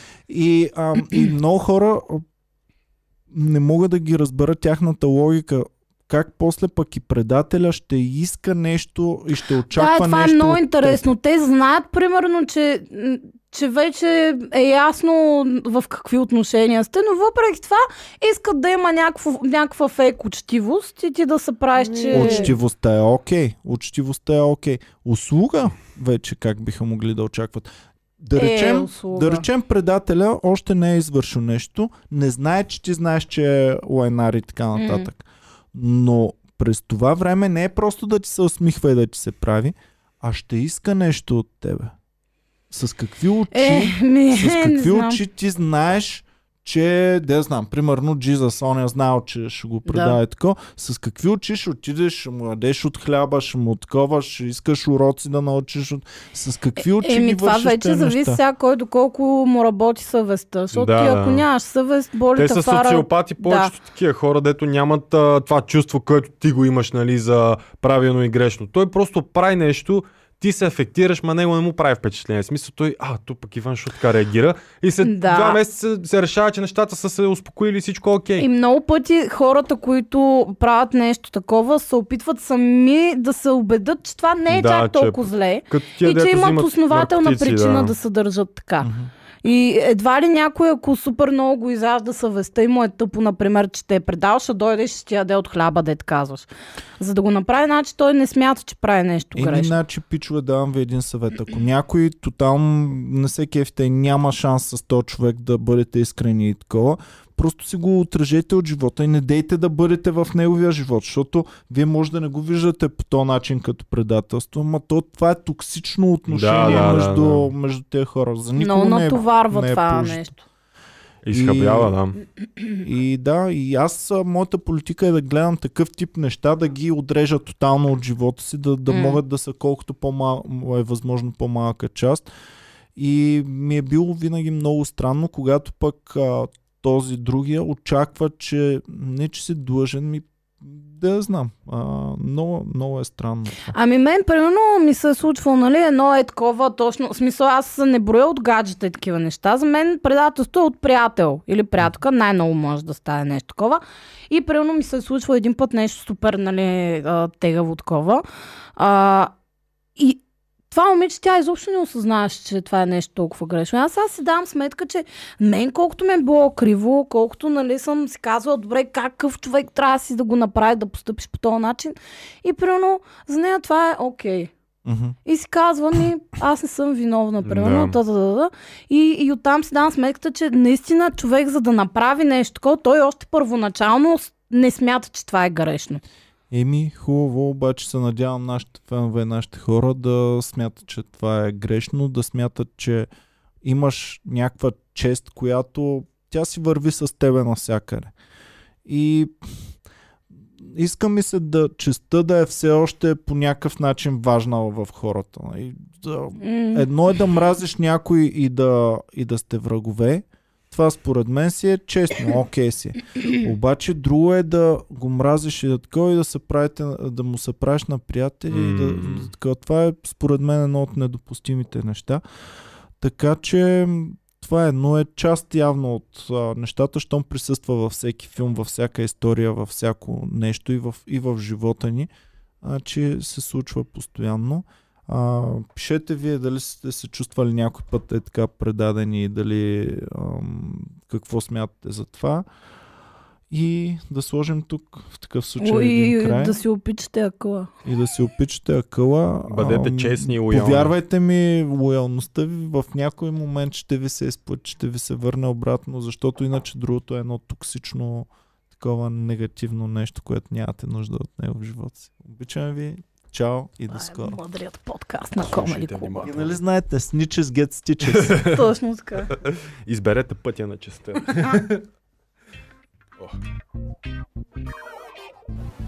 Speaker 2: И, а, и много хора а, не могат да ги разберат тяхната логика. Как после пък и предателя ще иска нещо и ще
Speaker 3: Да,
Speaker 2: очаква
Speaker 3: е, това
Speaker 2: нещо
Speaker 3: е много
Speaker 2: от теб.
Speaker 3: интересно. Те знаят, примерно, че, м, че вече е ясно в какви отношения сте, но въпреки това искат да има някакво, някаква фейк учтивост и ти да се правиш, че...
Speaker 2: Учтивостта е окей. Учтивостта е окей. Услуга вече как биха могли да очакват. Да
Speaker 3: Е,
Speaker 2: речем,
Speaker 3: услуга.
Speaker 2: да речем предателя още не е извършил нещо, не знае, че ти знаеш, че е лайнар и така нататък. Но през това време не е просто да ти се усмихва и да ти се прави, а ще иска нещо от тебе. С какви очи,
Speaker 3: Е, ми,
Speaker 2: с
Speaker 3: не
Speaker 2: какви
Speaker 3: знам.
Speaker 2: очи ти знаеш, че, да знам, примерно Джизас, он е знал, че ще го предаде
Speaker 3: Да.
Speaker 2: тако. С какви очи ще отидеш, ще му ядеш от хляба, ще му отковаш, ще искаш уроци да научиш. От... С какви очи
Speaker 3: Еми,
Speaker 2: ги
Speaker 3: това
Speaker 2: вършиш
Speaker 3: вече
Speaker 2: тези
Speaker 3: зависи
Speaker 2: неща?
Speaker 3: сега кой доколко му работи съвестта. Защото
Speaker 1: Да,
Speaker 3: ти
Speaker 1: да.
Speaker 3: ако нямаш съвест, боли
Speaker 1: Те
Speaker 3: те
Speaker 1: са
Speaker 3: фара.
Speaker 1: социопати, повечето такива хора, дето нямат а, това чувство, което ти го имаш, нали, за правилно и грешно. Той просто прави нещо, ти се афектираш, ма него не му прави впечатление. В смисъл той, а, тук пък Иван ще така реагира. И след
Speaker 3: Да.
Speaker 1: два месеца се решава, че нещата са се успокоили и всичко е окей.
Speaker 3: И много пъти хората, които правят нещо такова, се опитват сами да се убедят, че това не е
Speaker 1: Да,
Speaker 3: чак
Speaker 1: че-
Speaker 3: толкова зле.
Speaker 1: Като тия,
Speaker 3: И че
Speaker 1: дето
Speaker 3: имат
Speaker 1: взимат
Speaker 3: основателна
Speaker 1: наркотици,
Speaker 3: причина да.
Speaker 1: да.
Speaker 3: се държат така.
Speaker 2: Мгм.
Speaker 3: И едва ли някой, ако супер много го изяжда съвестта и му е тъпо, например, че те е предал, ще дойде и ще ти яде от хляба, дет казваш. За да го направи, значи той не смята, че прави нещо
Speaker 2: Еми,
Speaker 3: грешно.
Speaker 2: значи, пичове, давам ви един съвет. Ако някой тотално не се кефите и няма шанс с този човек да бъдете искрени и такова, просто си го отражете от живота и не дейте да бъдете в неговия живот, защото вие може да не го виждате по този начин като предателство, но то, това е токсично отношение
Speaker 1: Да, да,
Speaker 2: между,
Speaker 1: да, да.
Speaker 2: между тези хора. За никого
Speaker 3: Много
Speaker 2: не е,
Speaker 3: натоварва
Speaker 2: не е
Speaker 3: това
Speaker 2: положително.
Speaker 3: нещо.
Speaker 1: Изхабява, да.
Speaker 2: И да, и аз а, моята политика е да гледам такъв тип неща, да ги отрежа тотално от живота си, да, да
Speaker 3: М.
Speaker 2: могат да са колкото по-мал, е възможно по-малка част. И ми е било винаги много странно, когато пък а, този другия очаква, че не че си длъжен, ми да знам. А, много, много е странно. това.
Speaker 3: Ами мен, примерно, ми се е случвало, нали, едно е такова точно, в смисъл аз не броя от гаджета и такива неща. За мен предателство е от приятел или приятелка, най-много може да стане нещо такова. И примерно ми се е случвало един път нещо супер, нали, а, тегаво такова. А, и това момиче, тя изобщо не осъзнаваше, че това е нещо толкова грешно. Аз сега си давам сметка, че мен колкото ме е било криво, колкото, нали, съм си казвала, добре, какъв човек трябва си да го направи, да постъпиш по този начин. И примерно за нея това е окей.
Speaker 2: Мгм.
Speaker 3: И си казва ми, аз не съм виновна, примерно,
Speaker 1: Да.
Speaker 3: да. Да, да, да. И, и оттам си давам сметката, че наистина човек, за да направи нещо такова, той още първоначално с- не смята, че това е грешно.
Speaker 2: Еми, хубаво, обаче се надявам нашите фенове, нашите хора да смятат, че това е грешно, да смятат, че имаш някаква чест, която тя си върви с тебе навсякъде. И иска ми се да честта да е все още по някакъв начин важна в хората. И да,
Speaker 3: М.
Speaker 2: едно е да мразиш някой и да, и да сте врагове. Това според мен си е честно, окей си. Обаче друго е да го мразиш и да такова и да, се правите, да му се правиш на приятели. И да,
Speaker 1: М.
Speaker 2: да, такова. Това е според мен едно от недопустимите неща. Така че м, това е, но е част явно от а, нещата, щом присъства във всеки филм, във всяка история, във всяко нещо и в, и в живота ни, а, че се случва постоянно. А, пишете вие дали сте се чувствали някой път е така предадени и дали ам, какво смятате за това. И да сложим тук в такъв случай
Speaker 3: Ой,
Speaker 2: един край.
Speaker 3: да си опичате акъла.
Speaker 2: И да си опичате акъла.
Speaker 1: Бъдете
Speaker 2: Ам,
Speaker 1: честни и лоялни.
Speaker 2: Повярвайте ми, лоялността ви в някой момент ще ви се изплъти, ще ви се върне обратно, защото иначе другото е едно токсично, такова негативно нещо, което нямате нужда от него в живота си. Обичам ви, чао и до скоро.
Speaker 3: Младрият подкаст на Комеди
Speaker 1: Слушайте
Speaker 3: Клуб.
Speaker 2: И
Speaker 1: внимателно.
Speaker 2: нали знаете, snitches get stitches.
Speaker 3: Точно така.
Speaker 1: Изберете пътя на честта.